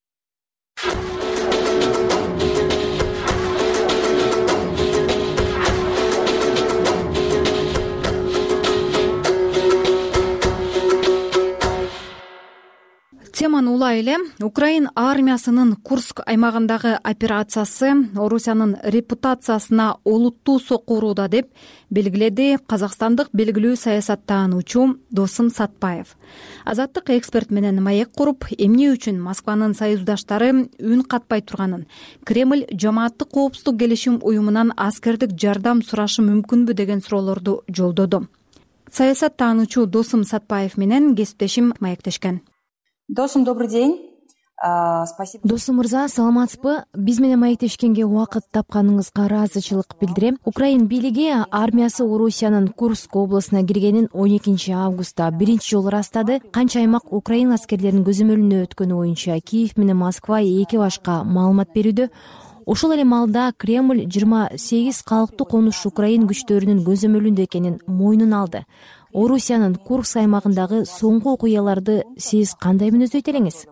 Теманы улай эле Украин армиясынын Курск аймагындагы операциясы Орусиянын репутациясына олуттуу сокку урууда деп белгиледи казакстандык белгилүү саясаттануучу Досум Сатпаев. Азаттык эксперт менен маек куруп, эмне үчүн Москванын союздаштары үн катпай турганын, Кремль жамааттык коопсуздук келишим уюмунан аскердик жардам сурашы мүмкүнбү деген суроолорду жолдоду. Саясаттануучу Досум Сатпаев менен кесиптешим маектешкен. Досум, добрый день. Спасибо. Досум мырза, саламатсызбы? Биз менен маектешкенге убакыт тапканыңызга ыраазычылык билдирем. Украин бийлиги армиясы Орусиянын Курск областына киргенин он экинчи августта биринчи жолу ырастады. Канча аймак Украин аскерлеринин көзөмөлүнө өткөнү боюнча Киев менен Москва эки башка маалымат берүүдө. Ошол эле маалда Кремль жыйырма сегиз калктуу конуш Украин күчтөрүнүн көзөмөлүндө экенин мойнуна алды. Орусиянын Курск аймагындагы соңку окуяларды сиз кандай мүнөздөйт элеңиз?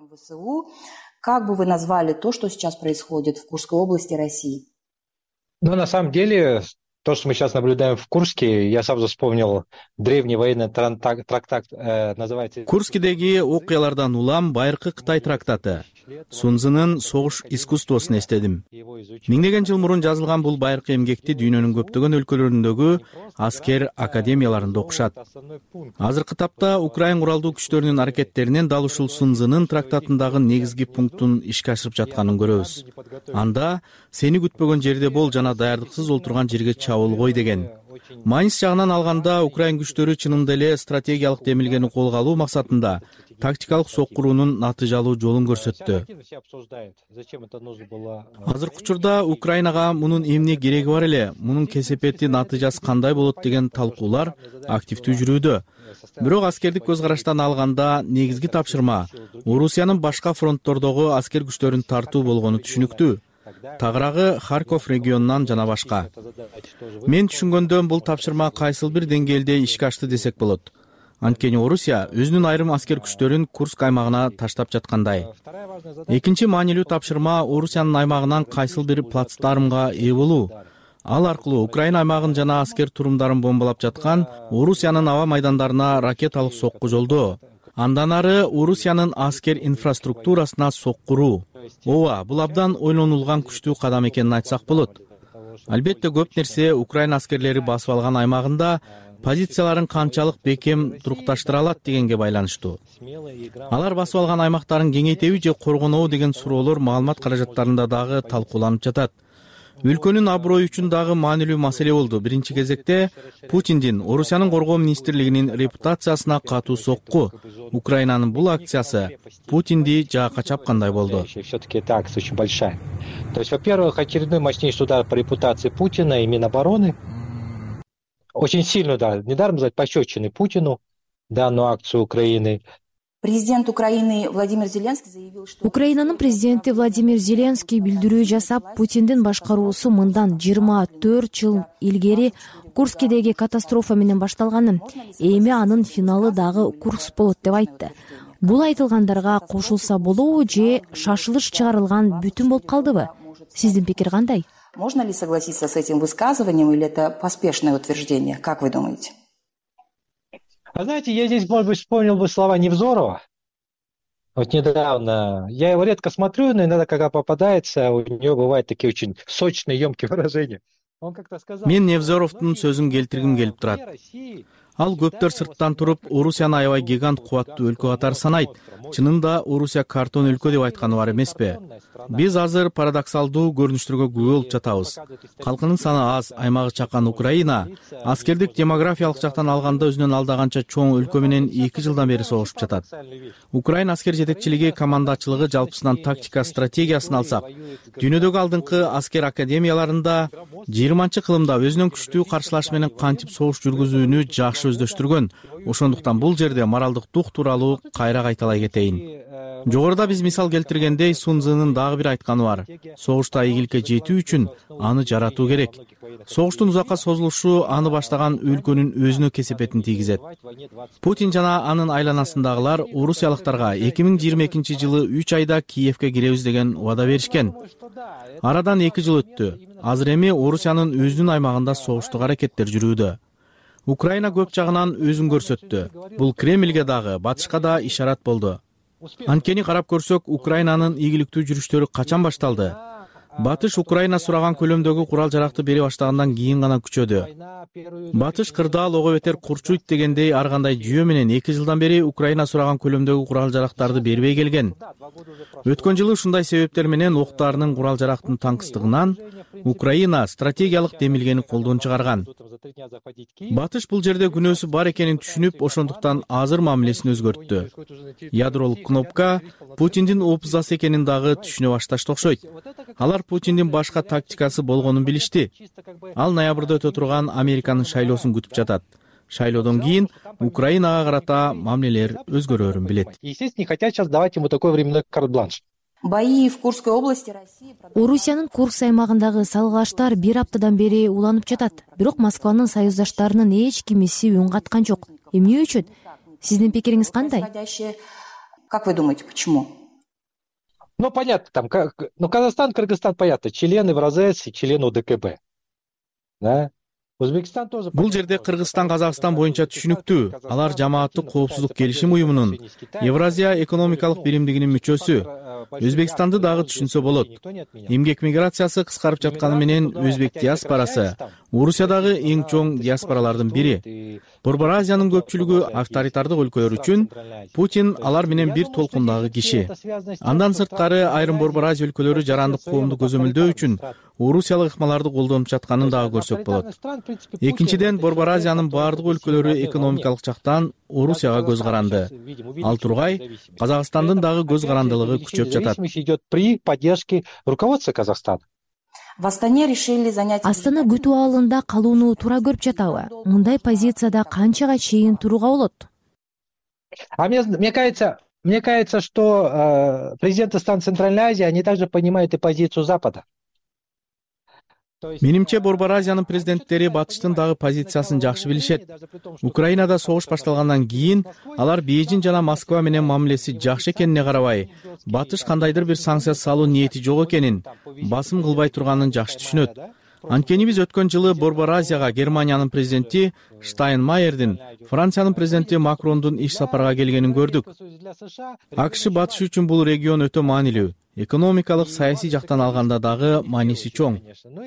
Как бы вы назвали то, что сейчас происходит в Курской области России? Ну, на самом деле, то, что мы сейчас наблюдаем в Курске, я сразу вспомнил древний военный трактат, э, называется... Курскидеги окуялардан улам байыркы Кытай трактаты. Сунзынын согуш искусствосун эстедим. Миңдеген жыл мурун жазылган бул байыркы эмгекти дүйнөнүн көптөгөн өлкөлөрүндөгү аскер академияларында окушат. Азыркы тапта Украин куралдуу күчтөрүнүн аракеттеринен дал ушул Сунзынын трактатындагы негизги пунктун ишке ашырып жатканын көрөбүз. Анда сени күтпөгөн жерде бол жана даярдыксыз олтурган жерге чабылгой деген. Маанис жагынан алганда Украин күчтөрү чынында эле стратегиялык демилгени колго алуу максатында тактикалык соккуруунун натыйжалуу жолун көрсөттү. Азыркы учурда Украинага мунун эмне кереги бар эле, мунун кесепети, натыйжасы кандай болот деген талкуулар активдүү жүрүүдө. Бирок аскердик көз караштан алганда негизги тапшырма Орусиянын башка фронттордогу аскер күчтөрүн тартуу болгону түшүнүктүү. Тагыраагы Харьков регионунан жана башка. Мен түшүнгөндө бул тапшырма кайсыл бир деңгээлде ишке ашты десек болот. Анткени Орусия өзүнүн айрым аскер күчтөрүн Курск аймагына таштап жаткандай. Экинчи маанилүү тапшырма Орусиянын аймагынан кайсыл бир плацдармга ээ болуу. Ал аркылуу Украина аймагын жана аскер турумдарын бомбалап жаткан Орусиянын аба майдандарына ракеталык сокку жолдоо. Андан ары Орусиянын аскер инфраструктурасына соккуруу. Ооба, бул абдан ойлонулган күчтүү кадам экенин айтсак болот. Албетте көп нерсе Украина аскерлери басып алган аймагында позицияларын канчалык бекем турукташтыра алат дегенге байланыштуу. Алар басып алган аймактарын кеңейтеби же коргонобу деген суроолор маалымат каражаттарында дагы талкууланып жатат. Өлкөнүн аброю үчүн дагы маанилүү маселе болду. Биринчи кезекте Путиндин Орусиянын коргоо министрлигинин репутациясына катуу сокку. Украинанын бул акциясы Путинди жаакка чапкандай болду. Все-таки эта акция очень большая. То есть, во-первых, очередной мощнейший удар по репутации Путина и Минобороны. Очень сильно, да, недаром сказать, пощечины Путину данную акцию Украины. Президент Украины Владимир Зеленский заявил, что... Украинанын президенти Владимир Зеленский билдирүү жасап, Путиндин башкаруусу мындан жыйырма төрт жыл илгери Курскидеги катастрофа менен башталганын, эми анын финалы дагы Курск болот деп айтты. Бул айтылгандарга кошулса болобу же шашылыш чыгарылган бүтүн болуп калдыбы? Сиздин пикир кандай? Можно ли согласиться с этим высказыванием или это поспешное утверждение? Как вы думаете? А знаете, я здесь, может быть, вспомнил бы слова Невзорова. Вот недавно. Я его редко смотрю, но иногда, когда попадается, у него бывают такие очень сочные, емкие выражения. Он как-то сказал... Мен Невзоровдун сөзүн келтиргим келип турат. Ал көптөр сырттан туруп, Орусияны аябай гигант кубаттуу өлкө катары санайт. Чынында Орусия картон өлкө деп айтканы бар эмеспи? Биз азыр парадоксалдуу көрүнүштөргө күбө болуп жатабыз. Калкынын саны аз, аймагы чакан Украина аскердик демографиялык жактан алганда өзүнөн алдаганча чоң өлкө менен эки жылдан бери согушуп жатат. Украина аскер жетекчилиги, командачылыгы жалпысынан тактика стратегиясын алсак, дүйнөдөгү алдыңкы аскер академияларында жыйырманчы кылымда өзүнүн күчтүү каршылаш менен кантип согуш жүргүзүүнү жакшы өздөштүргөн. Ошондуктан бул жерде моралдык дух тууралуу кайра кайталай кетейин. жогоруда биз мисал келтиргендей Сунзынын дагы бир айтканы бар: согушта ийгиликке жетүү үчүн аны жаратуу керек. Согуштун узакка созулушу аны баштаган өлкөнүн өзүнө кесепетин тийгизет. Путин жана анын айланасындагылар орусиялыктарга эки миң жыйырма экинчи жылы үч айда Киевке киребиз деген убада беришкен. Арадан эки жыл өттү. Азыр эми Орусиянын өзүнүн аймагында согуштук аракеттер жүрүүдө. Украина көп жагынан өзүн көрсөттү. Бул Кремльге дагы, батышка да ишарат болду. Анткени карап көрсөк, Украинанын ийгиликтүү жүрүштөрү качан башталды? Батыш Украина сураган көлөмдөгү курал жаракты бере баштагандан кийин гана күчөдү. Батыш кырдаал ого бетер курчуйт дегендей ар кандай жүйө менен эки жылдан бери Украина сураган көлөмдөгү курал жарактарды бербей келген. Өткөн жылы ушундай себептер менен октарынын курал жарактын таңкыстыгынан Украина стратегиялык демилгени колдон чыгарган. Батыш бул жерде күнөөсү бар экенин түшүнүп, ошондуктан азыр мамилесин өзгөрттү. Ядролук кнопка Путиндин опузасы экенин дагы түшүнө башташты окшойт. Алар Путиндин башка тактикасы болгонун билишти. Ал ноябрда өтө турган Американын шайлоосун күтүп жатат. Шайлоодон кийин Украинага карата мамилелер өзгөрөрүн билет. Естественно, не хотят сейчас давать ему такой временной карт-бланш. Бои в Курской области России. Орусиянын Курск аймагындагы салгылаштар бир аптадан бери уланып жатат. Бирок Москванын союздаштарынын эч кимиси үн каткан жок. Эмне үчүн? Сиздин пикириңиз кандай? Как вы думаете, почему? Ну, понятно, там, как, ну, Казахстан, Кыргызстан, понятно, члены в РАЗЕС и члены ОДКБ. Да? Өзбекстан тоже. Бул жерде Кыргызстан, Казакстан боюнча түшүнүктүү. Алар жамааттык коопсуздук келишим уюмунун, Евразия экономикалык биримдигинин мүчөсү. Өзбекстанды дагы түшүнсө болот. Эмгек миграциясы кыскарып жатканы менен өзбек диаспорасы Орусиядагы эң чоң диаспоралардын бири. Борбор Азиянын көпчүлүгү авторитардык өлкөлөр үчүн Путин алар менен бир толкундагы киши. Андан сырткары айрым Борбор Азия өлкөлөрү жарандык коомду көзөмөлдөө үчүн орусиялык ыкмаларды колдонуп жатканын дагы көрсөк болот. Экинчиден, Борбор Азиянын баардык өлкөлөрү экономикалык жактан Орусияга көз каранды. Ал тургай Казакстандын дагы көз карандылыгы күчөп жатат. Идет при поддержке руководства Казахстана. Астана күтүү абалында калууну туура көрүп жатабы? Мындай позицияда канчага чейин турууга болот? А мне, мне кажется, мне кажется, что э, президенты стран Центральной Азии, они также понимают и позицию Запада. Менимче Борбор Азиянын президенттери батыштын дагы позициясын жакшы билишет. Украинада согуш башталгандан кийин алар Бейжин жана Москва менен мамилеси жакшы экенине карабай, батыш кандайдыр бир санкция салуу ниети жок экенин, басым кылбай турганын жакшы түшүнөт. Анткени биз өткөн жылы Борбор Азияга Германиянын президенти Штайнмайердин, Франциянын президенти Макрондун иш сапарга келгенин көрдүк. АКШ батыш үчүн бул регион өтө маанилүү. Экономикалык, саясий жактан алганда дагы мааниси чоң.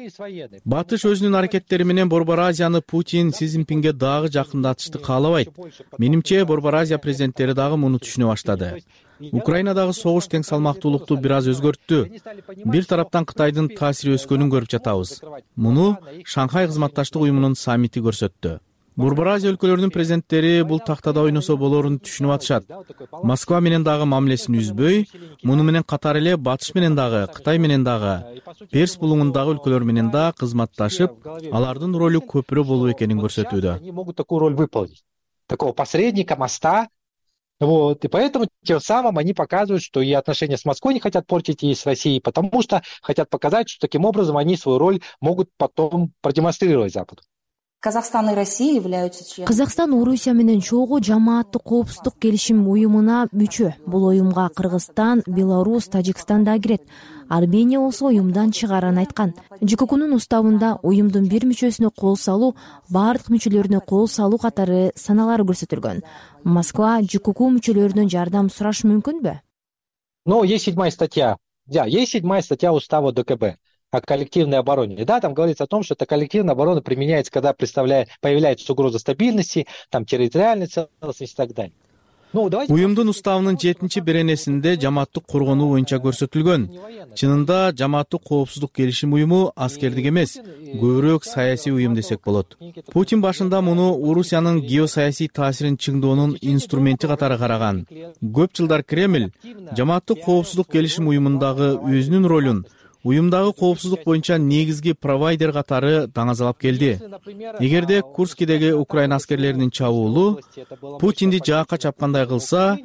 Батыш өзүнүн аракеттери менен Борбор Азияны Путин Си Цзиньпинге дагы жакындатышты каалабайт. Менимче Борбор Азия президенттери дагы муну түшүнө баштады. Украинадагы согуш тең салмактуулукту бир аз өзгөрттү. Бир тараптан Кытайдын таасири өскөнүн көрүп жатабыз. Муну Шанхай кызматташтык уюмунун саммити көрсөттү. Борбор Азия өлкөлөрүнүн президенттери бул тактада ойносо болоорун түшүнүп атышат. Москва менен дагы мамилесин үзбөй, муну менен катар эле Батыш менен дагы, Кытай менен дагы, Перс булуңундагы өлкөлөр менен да кызматташып, алардын ролу көпүрө болуу экенин көрсөтүүдө. Они могут такую роль выполнить. Такого посредника, моста. Вот. И поэтому тем самым они показывают, что и отношения с Москвой не хотят портить, и с Россией, потому что хотят показать, что таким образом они свою роль могут потом продемонстрировать Западу. Казахстан и Россия являются членами. Казакстан Орусия менен чогуу жамааттык коопсуздук келишим уюмуна мүчө. Бул уюмга Кыргызстан, Беларусь, Тажикстан да кирет. Армения болсо уюмдан чыгарын айткан. ЖККнун уставында уюмдун бир мүчөсүнө кол салуу, бардык мүчөлөрүнө кол салуу катары саналары көрсөтүлгөн. Москва ЖКК мүчөлөрүнөн жардам сурашы мүмкүнбү? Ну, есть седьмая статья. Да, есть седьмая статья устава ОДКБ о коллективной обороне. Да, там говорится о том, что эта коллективная оборона применяется, когда представляет, появляется угроза стабильности, там, территориальной целостности и так далее. Ну, давайте... Уюмдун уставынын жетинчи беренесинде жамааттык коргонуу боюнча көрсөтүлгөн. Чынында жамааттык коопсуздук келишим уюму аскердик эмес, көбүрөөк саясий уюм десек болот. Путин башында муну Орусиянын геосаясий таасирин чыңдоонун инструменти катары караган. Көп жылдар Кремль жамааттык коопсуздук келишим уюмундагы өзүнүн ролун уюмдагы коопсуздук боюнча негизги провайдер катары даңазалап келди. Эгерде Курскидеги Украина аскерлеринин чабуулу Путинди жаакка чапкандай кылса,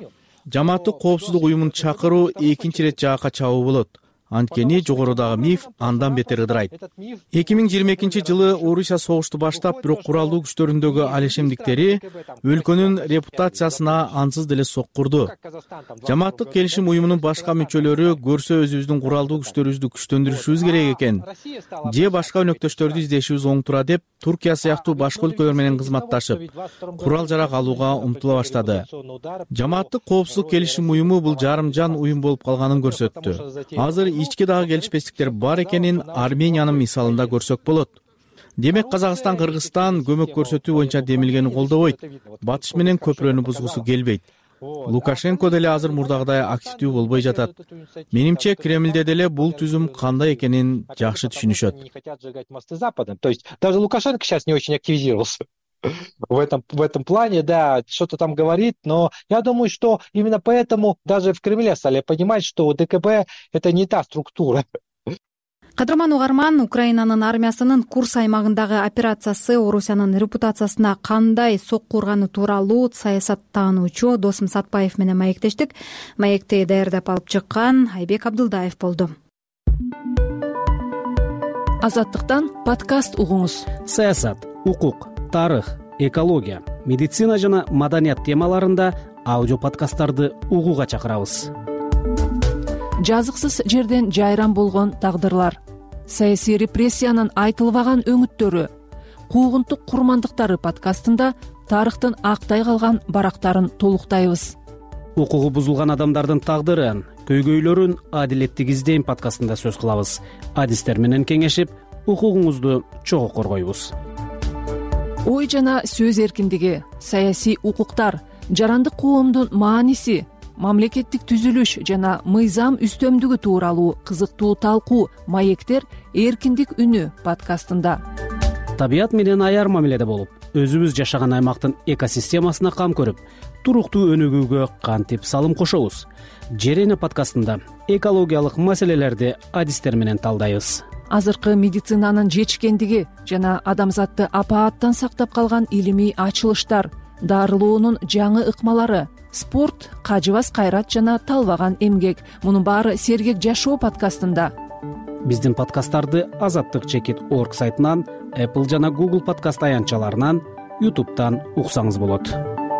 жамааттык коопсуздук уюмун чакыруу экинчи ирет жаакка чабуу болот. Анткени жогорудагы миф андан бетер ыдырайт. эки миң жыйырма экинчи жылы Орусия согушту баштап, бирок куралдуу күчтөрүндөгү алешемдиктери өлкөнүн репутациясына ансыз деле соккурду. Жамааттык келишим уюмунун башка мүчөлөрү көрсө өзүбүздүн куралдуу күчтөрүбүздү күчтөндүрүшүбүз керек экен, же башка өнөктөштөрдү издешибиз оң тура деп, Туркия сыяктуу башка өлкөлөр менен кызматташып, курал жарак алууга умтула баштады. Жамааттык коопсуздук келишим уюму бул жарымжан уюм болуп калганын көрсөттү. Азыр ички дагы келишпестиктер бар экенин Армениянын мисалында көрсөк болот. Демек Казакстан, Кыргызстан көмөк көрсөтүү боюнча демилгени колдобойт, батыш менен көпүрөнү бузгусу келбейт. Лукашенко деле азыр мурдагыдай активдүү болбой жатат. Менимче Кремлде деле бул түзүм кандай экенин жакшы түшүнүшөт. То есть даже Лукашенко сейчас не очень активизировался. В этом, в этом плане, да, что-то там говорит, но я думаю, что именно поэтому даже в Кремле стали понимать, что ДКБ это не та структура. Кадырман угарман, Украинанын армиясынын Курс аймагындагы операциясы Орусиянын репутациясына кандай сокку урганы тууралуу саясаттануучу Досум Сатпаев менен маектештик. Маекти даярдап алып чыккан Айбек Абдылдаев болду. Азаттыктан подкаст угуңуз. Саясат, укук, тарых, экология, медицина жана маданият темаларында аудио подкасттарды угууга чакырабыз. Жазыксыз жерден жайран болгон тагдырлар, саясий репрессиянын айтылбаган өңүттөрү, куугунтук курмандыктары подкастында тарыхтын актай калган барактарын толуктайбыз. Укугу бузулган адамдардын тагдырын, көйгөйлөрүн адилеттик издейм подкастында сөз кылабыз. Адистер менен кеңешип, укугуңузду чогуу коргойбуз. Ой жана сөз эркиндиги, саясий укуктар, жарандык коомдун мааниси, мамлекеттик түзүлүш жана мыйзам үстөмдүгү тууралуу кызыктуу талкуу маектер эркиндик үнү подкастында. Табият менен аяр мамиледе болуп, өзүбүз жашаган аймактын экосистемасына кам көрүп, туруктуу өнүгүүгө кантип салым кошобуз. Жер эне подкастында экологиялык маселелерди адистер менен талдайбыз. Азыркы медицинанын жетишкендиги жана адамзатты апааттан сактап калган илимий ачылыштар, дарылоонун жаңы ыкмалары, спорт, кажыбас кайрат жана талбаган эмгек. Мунун баары Сергек жашоо подкастында. Биздин подкасттарды азаттык чекит точка орг сайтынан, Apple жана Google подкаст аянтчаларынан, YouTube'тан уксаңыз болот.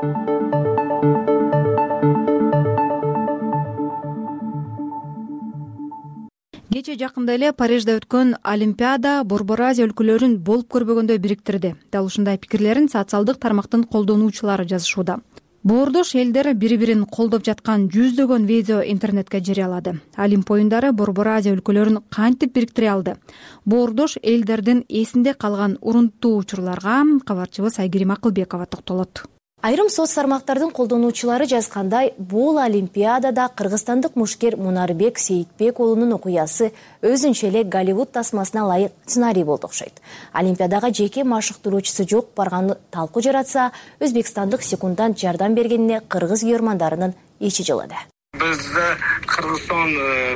Кече жакында эле Парижде өткөн Олимпиада Борбор Азия өлкөлөрүн болуп көрбөгөндөй бириктирди. Дал ушундай пикирлерин социалдык тармактын колдонуучулары жазышууда. Боордош элдер бири-бирин колдоп жаткан жүздөгөн видео интернетке жарыялады. Олимп оюндары Борбор Азия өлкөлөрүн кантип бириктире алды? Боордош элдердин эсинде калган урунттуу учурларга кабарчыбыз Айгерим Акылбекова токтолот. Айрым соц тармактардын колдонуучулары жазгандай, бул Олимпиадада кыргызстандык мушкер Мунарбек Сейитбек уулунун окуясы өзүнчө эле Голливуд тасмасына ылайык сценарий болду окшойт. Олимпиадага жеке машыктыруучусу жок барганы талкуу жаратса, өзбекстандык секундант жардам бергенине кыргыз күйөрмандарынын ичи жылады. Биз Кыргызстан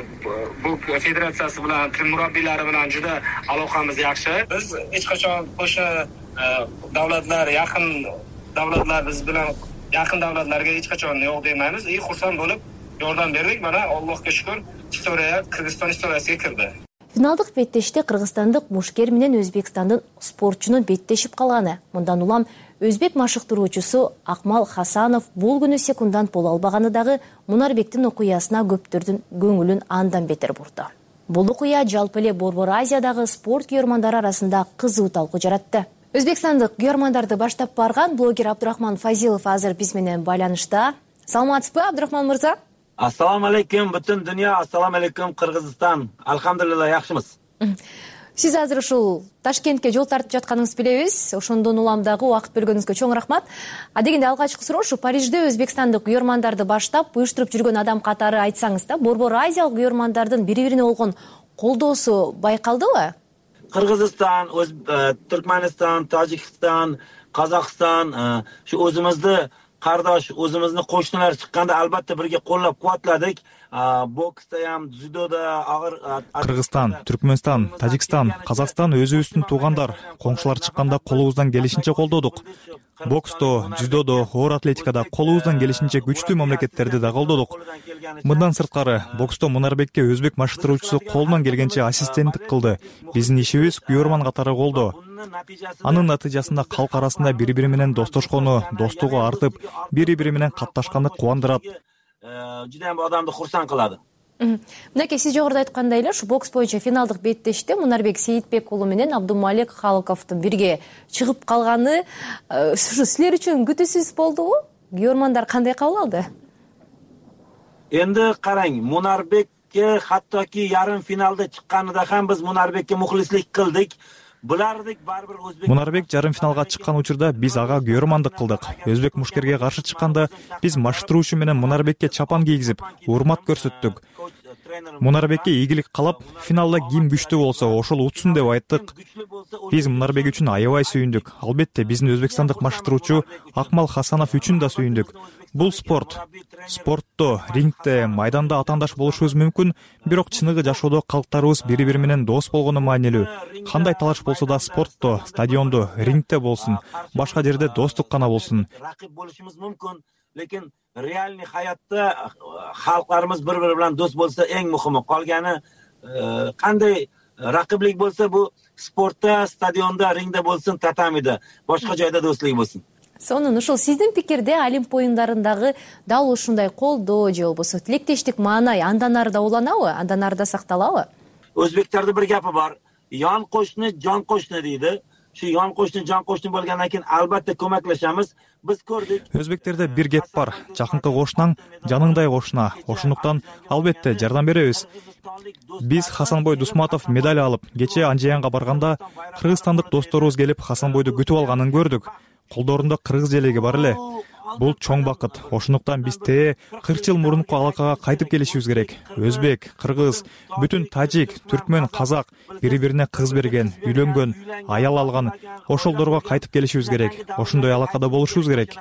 бул федерациясы менен мураббийлери менен жада алакабыз жакшы. Биз эч качан кошо давлатлар якын davlatlar biz bilan yaqin davlatlarga hech qachon yo'q demaymiz. Ey xursand bo'lib yordam berdik. Mana Allohga shukr, istoriya Qirg'iziston istoriyasiga kirdi. Финалдык беттеште кыргызстандык мушкер менен Өзбекстандын спортчунун беттешип калганы. Мындан улам өзбек машыктыруучусу Акмал Хасанов бул күнү секундант боло албаганы дагы Мунарбектин окуясына көптөрдүн көңүлүн андан бетер бурду. Бул окуя жалпы эле Борбор Азиядагы спорт күйөрмандары арасында кызуу талкуу жаратты. Өзбекстандык күйөрмандарды баштап барган блогер Абдурахман Фазилов азыр биз менен байланышта. Саламатсызбы, Абдурахман мырза? Ассаламу алейкум, бүтүн дүйнө. Ассаламу алейкум, Кыргызстан. Алхамдулилла, жакшымыз. Сиз азыр ушул Ташкентке жол тартып жатканыңызды билебиз. Ошондон улам дагы убакыт бөлгөнүңүзгө чоң рахмат. А дегенде алгачкы суроо ушу Парижде өзбекстандык күйөрмандарды баштап уюштуруп жүргөн адам катары айтсаңыз да, Борбор Азиялык күйөрмандардын бири-бирине болгон колдоосу байкалдыбы? Кыргызстан, Түркмөнстан, Тажикстан, Казакстан, şu өзүмүздү кардаш, өзүмүздүн кошуналар чыкканда албетте бирге коллоп кубатладык. Бокста ham, дзюдода агыр Кыргызстан, Түркмөнстан, Тажикстан, Казакстан өзүбүздүн туугандар, коңшулар чыкканда колубуздан келишинче колдодук. боксто, дзюдодо, оор атлетикада колубуздан келишинче күчтүү мамлекеттерди да колдодук. Мындан сырткары, боксто Мунарбекке өзбек машыктыруучусу колунан келгенче ассистенттик кылды. Биздин ишибиз күйөрман катары колдо. Анын натыйжасында калк арасында бири-бири менен достошкону, достугу артып, бири-бири менен катташканы кубандырат. Жудайым адамды курсан кылады. Мынакей, сиз жогоруда айткандай эле ушу бокс боюнча финалдык беттеште Мунарбек Сейитбек уулу менен Абдумалик Халыковдун бирге чыгып калганы ушу силер үчүн күтүүсүз болдубу? Күйөрмандар кандай кабыл алды? Эndi караң, Мунарбекке хаттоки ярым финалда чыкканында ham биз Мунарбекке мухлислик кылдык. Булардык барбир өзбек Мунарбек жарым финалга чыккан учурда биз ага күйөрмандык кылдык. Өзбек мушкерге каршы чыкканда биз машыктыруучу менен Мунарбекке чапан кийгизип, урмат көрсөттүк. Мунарбекке ийгилик каалап, финалда ким күчтүү болсо ошол утсун деп айттык. Биз Мунарбек үчүн аябай сүйүндүк. Албетте биздин өзбекстандык машыктыруучу Акмал Хасанов үчүн да сүйүндүк. Бул спорт. Спортто, рингте, майданда атаандаш болушубуз мүмкүн, бирок чыныгы жашоодо калктарыбыз бири-бири менен дос болгону маанилүү. Кандай талаш болсо да спортто, стадиондо, рингте болсун, башка жерде достук гана болсун. Ракып болушубуз мүмкүн, лекин реальный хаятта халкларыбыз бири-бири менен дос болсо эң мухими. Калганы кандай ракыблык болсо бу спортта, стадионда, рингде болсун, татамида, башка жайда достук болсун. Сонун ушул сиздин пикирде Олимп оюндардагы дал ушундай колдоо же болбосо тилектештик маанай андан ары да уланабы, андан ары да сакталабы? Өзбектерде бир гапы бар. Ян кошну, жан кошну дейди. Şu yan koşnu, can koşnu bo'lgandan keyin albatta ko'maklashamiz. Biz ko'rdik. Өзбектерде бир кеп бар. Жакынкы кошунаң жаныңдай кошуна. Ошондуктан албетте жардам беребиз. Биз Хасанбой Дусматов медаль алып, кече Анжеянга барганда кыргызстандык досторубуз келип Хасанбойду күтүп алганын көрдүк. Колдорунда кыргыз желеги бар эле. Бул чоң бакыт. Ошондуктан биз тээ кырк жыл мурунку алакага кайтып келишибиз керек. Өзбек, кыргыз, бүтүн тажик, түркмөн, казак бири-бирине кыз берген, үйлөнгөн, аял алган ошолдорго кайтып келишибиз керек. Ошондой алакада болушубуз керек.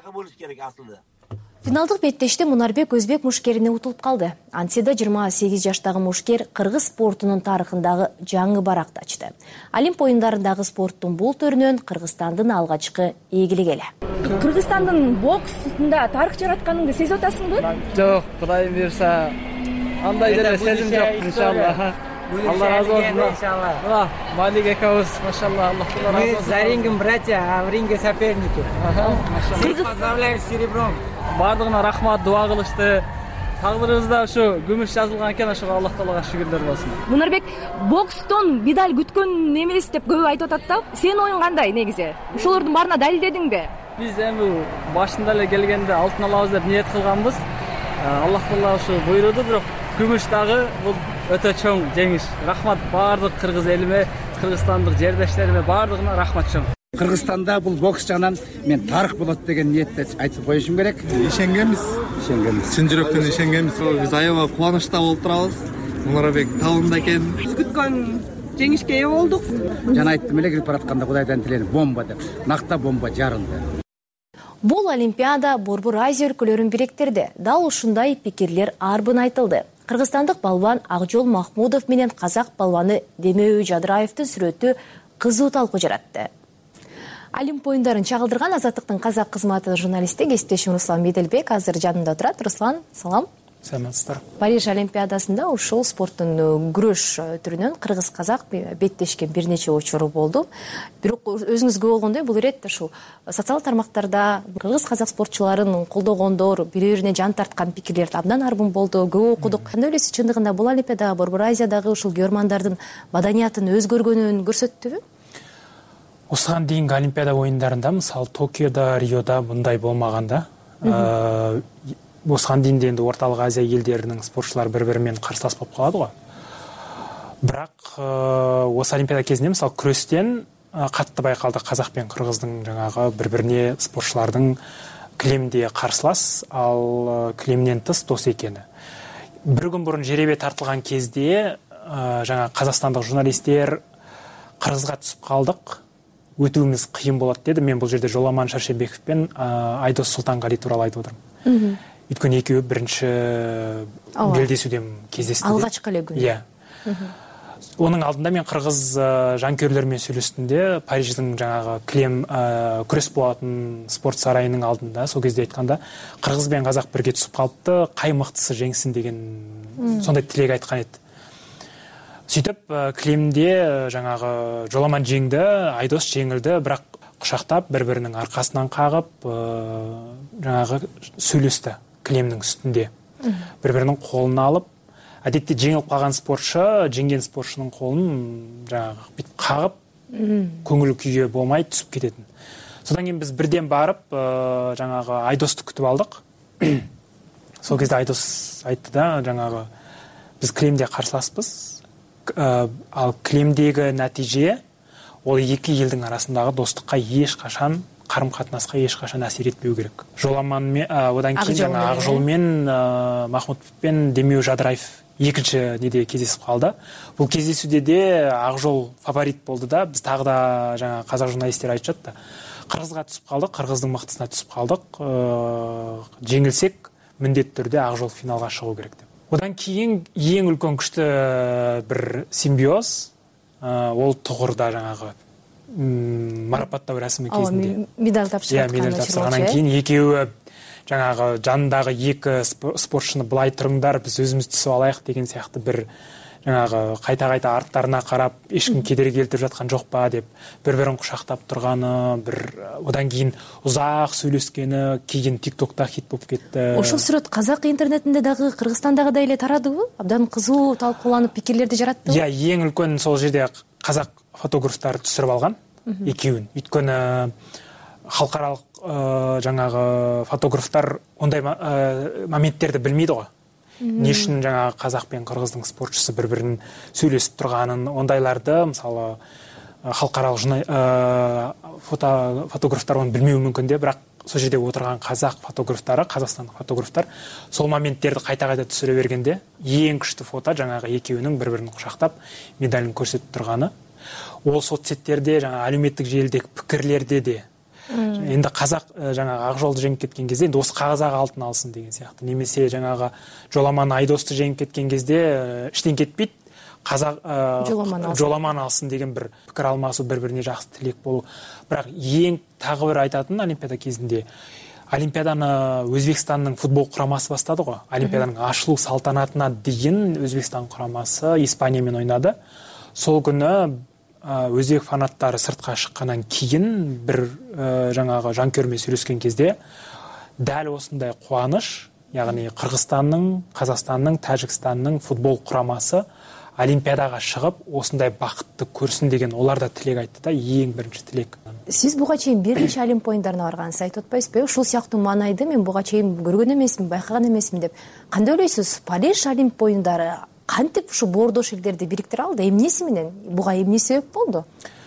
Финалдык беттеште Мунарбек өзбек мушкерине утулуп калды. Антседа жыйырма сегиз жаштагы мушкер кыргыз спортунун тарыхындагы жаңы баракты ачты. Олимп оюндарындагы спорттун бул түрүнөн Кыргызстандын алгачкы ийгилиги эле. Кыргызстандын боксунда тарых жаратканыңды сезип атасыңбы? Жок, Кудайым буйрса, андай деле сезим жок, иншалла. Алла разы болсун. Иншалла. Малик экөөбүз, машалла, Аллах разы болсун. Мы за рингом братья, а в ринге соперники. Машалла. Поздравляем с серебром. Бардыгына рахмат, дуа кылышты. Тагдырыбызда ушу күмүш жазылган экен, ошого Аллах таалага шүгүрлөр болсун. Мунарбек, бокстон медаль күткөн эмес деп көп айтып атат да. Сенин оюң кандай негизи? Ошолордун баарына далилдедиңби? Биз эми башында эле келгенде алтын алабыз деп ниет кылганбыз. Аллах таала ушу буйруду, бирок күмүш дагы бул өтө чоң жеңиш. Рахмат баардык кыргыз элиме, кыргызстандык жердештериме баардыгына рахмат чоң. Кыргызстанда бул бокс жагынан мен тарых болот деген ниетте айтып коюшум керек. Ишенгенбиз. Ишенгенбиз. Чын жүрөктөн ишенгенбиз. Биз аябай кубанычта болуп турабыз. Мунарбек табында экен. Биз күткөн жеңишке ээ болдук. Жана айттым эле кирип баратканда Кудайдан тилейм бомба деп. Накта бомба жарылды. Бул Олимпиада Борбор Азия өлкөлөрүн бириктирди. Дал ушундай пикирлер арбын айтылды. Кыргызстандык балбан Акжол Махмудов менен казак балбаны Демеуи Жадыраевдин сүрөтү кызуу талкуу жаратты. Олимп оюндарын чагылдырган Азаттыктын казак кызматы журналисти кесиптешим Руслан Меделбек азыр жанымда турат. Руслан, салам. Саламатсыздар. Париж Олимпиадасында ушул спорттун күрөш түрүнөн кыргыз-казак беттешкен бир нече учуру болду. Бирок өзүңүз күбө болгондой бул иретте ушул социалдык тармактарда кыргыз-казак спортчуларын колдогондор, бири-бирине жан тарткан пикирлер абдан арбын болду. Көп окудук. Кандай ойлойсуз, чындыгында бул Олимпиада Борбор Азиядагы ушул көрмандардын маданиятын өзгөргөнүн көрсөттүбү? Осыған дейінгі Олимпиада ойындарында, мысалы Токиода, Риода бұндай болмағанда, осыған дейін енді Орталық Азия елдерінің спортшылары бір-бірімен қарсылас болып қалады ғой. Бірақ осы Олимпиада кезінде, мысалы күрестен қатты байқалды қазақ пен қырғыздың жаңағы бір-біріне спортшылардың кілемде қарсылас, ал кілемнен тыс дос екені. Бір күн бұрын жеребе тартылған кезде жаңа қазақстандық журналистер қырғызға түсіп қалдық, өтуіміз қиын болады деді. Мен бұл жерде Жоламан Шаршенбеков пен Айдос Сұлтанғали туралы айтып отырмын. Өйткені екеуі бірінші белдесуден кездесті. Алғашқы эле күн. Иә. Оның алдында мен қырғыз жанкүйерлермен сөйлестімде, Париждің жаңағы кілем күрес болатын спорт сарайының алдында, сол кезде айтқанда, қырғыз бен қазақ бірге түсіп қалыпты, қай мықтысы жеңсін деген сондай тілек айтқан еді. Сөйтіп кілемде жаңағы Жоламан жеңді, Айдос жеңілді, бірақ құшақтап бір-бірінің арқасынан қағып, жаңағы сөйлесті кілемнің үстінде. Бір-бірінің қолын алып, әдетте жеңіліп қалған спортшы, жеңген спортшының қолын жаңағы бүйтіп қағып, көңіл күйге болмай түсіп кететін. Содан кейін біз бірден барып, жаңағы Айдосты күтіп алдық. Сол кезде Айдос айтты да, жаңағы біз кілемде қарсыласпыз, ал кілемдегі нәтиже ол екі елдің арасындағы достыққа ешқашан, қарым-қатынасқа ешқашан әсер етпеу керек. Жоламанмен, одан кейін жаңа Ақжолмен, Махмутов пен Демеу Жадыраев екінші неде кездесіп қалды. Бұл кездесуде де Ақжол фаворит болды да, біз тағы да жаңа қазақ журналистер айтып жатты. Қырғызға түсіп қалдық, қырғыздың мықтысына түсіп қалдық. Жеңілсек, міндетті түрде Ақжол финалға шығу керек деп. Одан кейін ең үлкен күшті бір симбиоз, ол тұғырда жаңағы марапаттау рәсімі кезінде. Медаль тапсырғаннан кейін екеуі жаңағы жанындағы екі спортшыны былай тұрыңдар, біз өзіміз түсіп алайық деген сияқты бір жаңағы қайта-қайта арттарына қарап, ешкім кедергі келтіріп жатқан жоқ па деп бір-бірін құшақтап тұрғаны, бір одан кейін ұзақ сөйлескені, кейін тиктокта хит болып кетті. Ошол сүрөт қазақ интернетінде дағы, Кыргызстандағы да эле тарадыбы? Абдан кызуу талкууланып, пикирлерди жаратты. Иә, ең үлкен сол жерде қазақ фотографтар түсіріп алған екеуін. Өйткені халықаралық жаңағы фотографтар ондай моменттерді білмейді ғой. Не үшін жаңағы қазақ пен қырғыздың спортшысы бір-бірін сөйлесіп тұрғанын, ондайларды, мысалы, халықаралық фотографтар оны білмеуі мүмкін де, бірақ сол жерде отырған қазақ фотографтары, қазақстандық фотографтар сол моменттерді қайта-қайта түсіре бергенде ең күшті фото жаңағы екеуінің бір-бірін құшақтап медалін көрсетіп тұрғаны. Ол соцсеттерде, жаңағы әлеуметтік желідегі пікірлерде де енді қазақ жаңағы Ақжолды жеңіп кеткен кезде енді осы қазақ алтын алсын деген сияқты. Немесе жаңағы Жоламан Айдосты жеңіп кеткен кезде іштен кетпейді, қазақ Жоламан алсын деген бір пікір алмасу, бір-біріне жақсы тілек болу. Бірақ ең тағы бір айтатын Олимпиада кезінде Олимпиаданы Өзбекстанның футбол құрамасы бастады ғой. Олимпиаданың ашылу салтанатына дейін Өзбекстан құрамасы Испаниямен ойнады. Сол күні өзбек фанаттары сыртқа шыққаннан кейін бір жаңағы жанкүйермен сөйлескен кезде дәл осындай қуаныш, яғни Қырғызстанның, Қазақстанның, Тәжікстанның футбол құрамасы Олимпиадаға шығып, осындай бақытты көрсін деген олар да тілек айтты да, ең бірінші тілек. Сіз буга чейин бир нече Олимп оюндарына баргансыз, айтып атпайсызбы? Ушул сыяктуу маанайды мен буга чейин көргөн эмесмин, байкаган эмесмин деп. Кандай ойлойсуз? Париж Олимп оюндары кантип ушу боордош элдерди бириктире алды? Эмнеси менен? Буга эмне себеп болду?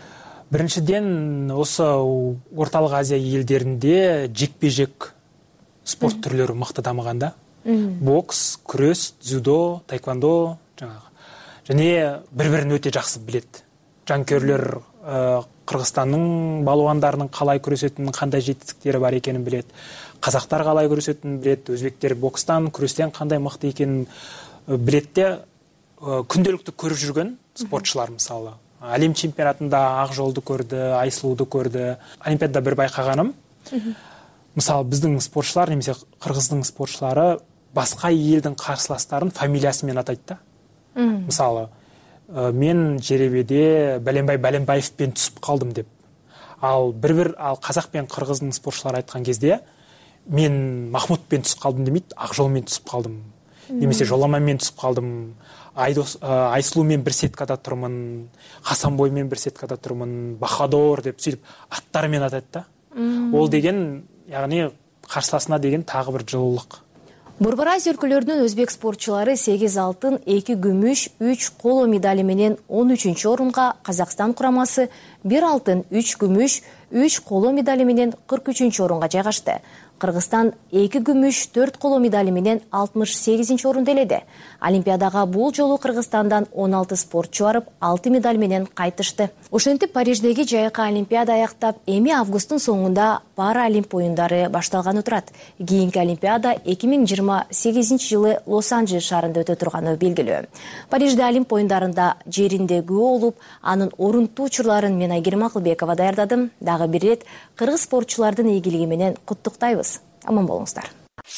Биринчиден, осы Орталык Азия элдеринде жекпе-жек спорт түрлөрү мыкты дамыган да. Бокс, күрөс, дзюдо, таэквондо, жаңағы. Және бір-бірін өте жақсы білет. Жанкүйерлер Қырғызстанның балуандарының қалай күресетінін, қандай жетістіктері бар екенін білет. Қазақтар қалай күресетінін білет. Өзбектер бокстан, күрестен қандай мықты екенін білетте. Күнделікті көріп жүрген спортшылар, мысалы, әлем чемпионатында Ақжолды көрді, Айсұлуды көрді. Олимпиадада бір байқағаным, мысалы, біздің спортшылар, немесе Қырғыздың спортшылары басқа елдің қарсыластарын фамилиясымен атайды да. Мысалы, мен жеребеде Бәленбай Бәленбаевпен түсіп қалдым деп. Ал бір-бір ал қазақ пен қырғыздың спортшылары айтқан кезде мен Махмутпен түсіп қалдым демейді, Ақжолмен түсіп қалдым. Немесе Жоламанмен түсіп қалдым, Айсұлумен бір сеткада тұрмын, Хасанбоймен бір сеткада тұрмын, Бахадор деп сөйтіп аттарымен атайды да. Ол деген, яғни қарсыласына деген тағы бір жылылық. Борбор Азия өлкөлөрүнүн өзбек спортчулары сегиз алтын, эки күмүш, үч коло медали менен он үчүнчү орунга, Казакстан курамасы бир алтын, үч күмүш, үч коло медали менен кырк үчүнчү орунга жайгашты. Кыргызстан эки күмүш, төрт коло медали менен алтымыш сегизинчи орунду эледи. Олимпиадага бул жолу Кыргызстандан он алты спортчу барып, алты медаль менен кайтышты. Ошентип Париждеги жайкы Олимпиада аяктап, эми августтун соңунда Паралимп оюндары башталганы турат. Кийинки Олимпиада эки миң жыйырма сегизинчи жылы Лос-Анджелес шаарында өтө турганы белгилүү. Парижде Олимп оюндарында жеринде күбө болуп, анын орунтуу учурларын мен Айгерим Акылбекова даярдадым. Дагы бир ирет кыргыз спортчулардын ийгилиги менен куттуктайбыз. Аман болуңуздар.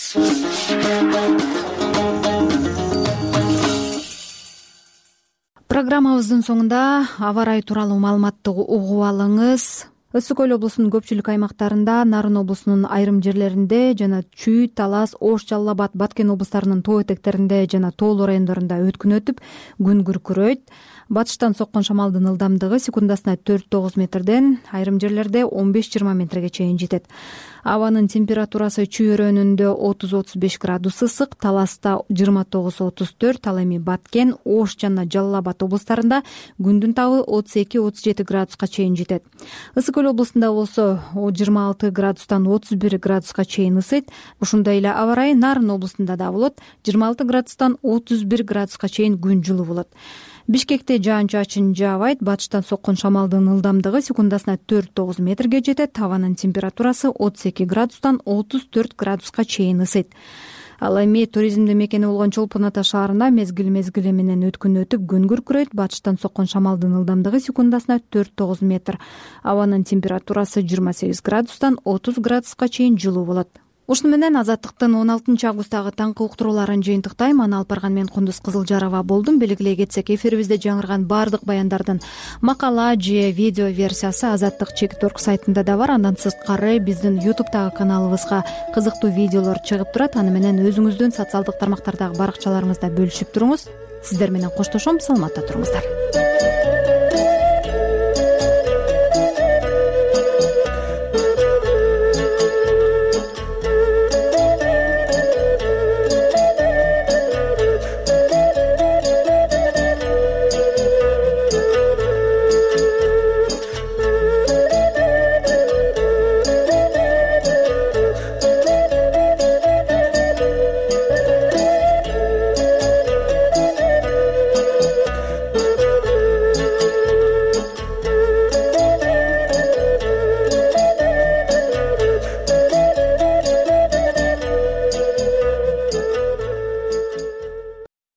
Программабыздын соңунда аба ырайы тууралуу маалыматты угуп алыңыз. Ысык көл облусунун көпчүлүк аймактарында, Нарын облусунун айрым жерлеринде жана Чүй, Талас, Ош, Жалал Абад, Баткен облустарынын тоо этектеринде жана тоолуу райондорунда өткүн өтүп, күн күркүрөйт. Батыштан соккон шамалдын ылдамдыгы секундасына төрт тогуз метрден, айрым жерлерде он беш жыйырма метрге чейин жетет. Абанын температурасы Чүй өрөөнүндө отуз отуз беш градус ысык, Таласта жыйырма тогуз отуз төрт, ал эми Баткен, Ош жана Жалал Абад облустарында күндүн табы отуз эки отуз жети градуска чейин жетет. Ысык көл облусунда болсо жыйырма алты градустан отуз бир градуска чейин ысыйт. Ушундай эле аба ырайы Нарын облусунда да болот. жыйырма алты градустан отуз бир градуска чейин күн жылуу болот. Бишкекте жаан-чачын жаабайт. Батыштан соккон шамалдын ылдамдыгы секундасына төрт тогуз метрге жетет. Табанын температурасы отуз эки градустан отуз төрт градуска чейин ысыйт. Ал эми туризмдин мекени болгон Чолпон Ата шаарында мезгил мезгили менен өткүн өтүп, күн күркүрөйт. Батыштан соккон шамалдын ылдамдыгы секундасына төрт тогуз метр. Абанын температурасы жыйырма сегиз градустан отуз градуска чейин жылуу болот. Ушуну менен Азаттыктын он алтынчы августтагы таңкы уктурууларын жыйынтыктайм. Аны алып барган мен Кундуз Кызылжарова болдум. Белгилей кетсек, эфирибизде жаңырган баардык баяндардын макала же видео версиясы Азаттык чекит точка орг сайтында да бар. Андан сырткары биздин ютубтагы каналыбызга кызыктуу видеолор чыгып турат. Аны менен өзүңүздүн социалдык тармактардагы баракчаларыңызда бөлүшүп туруңуз. Сиздер менен коштошом. Саламатта туруңуздар.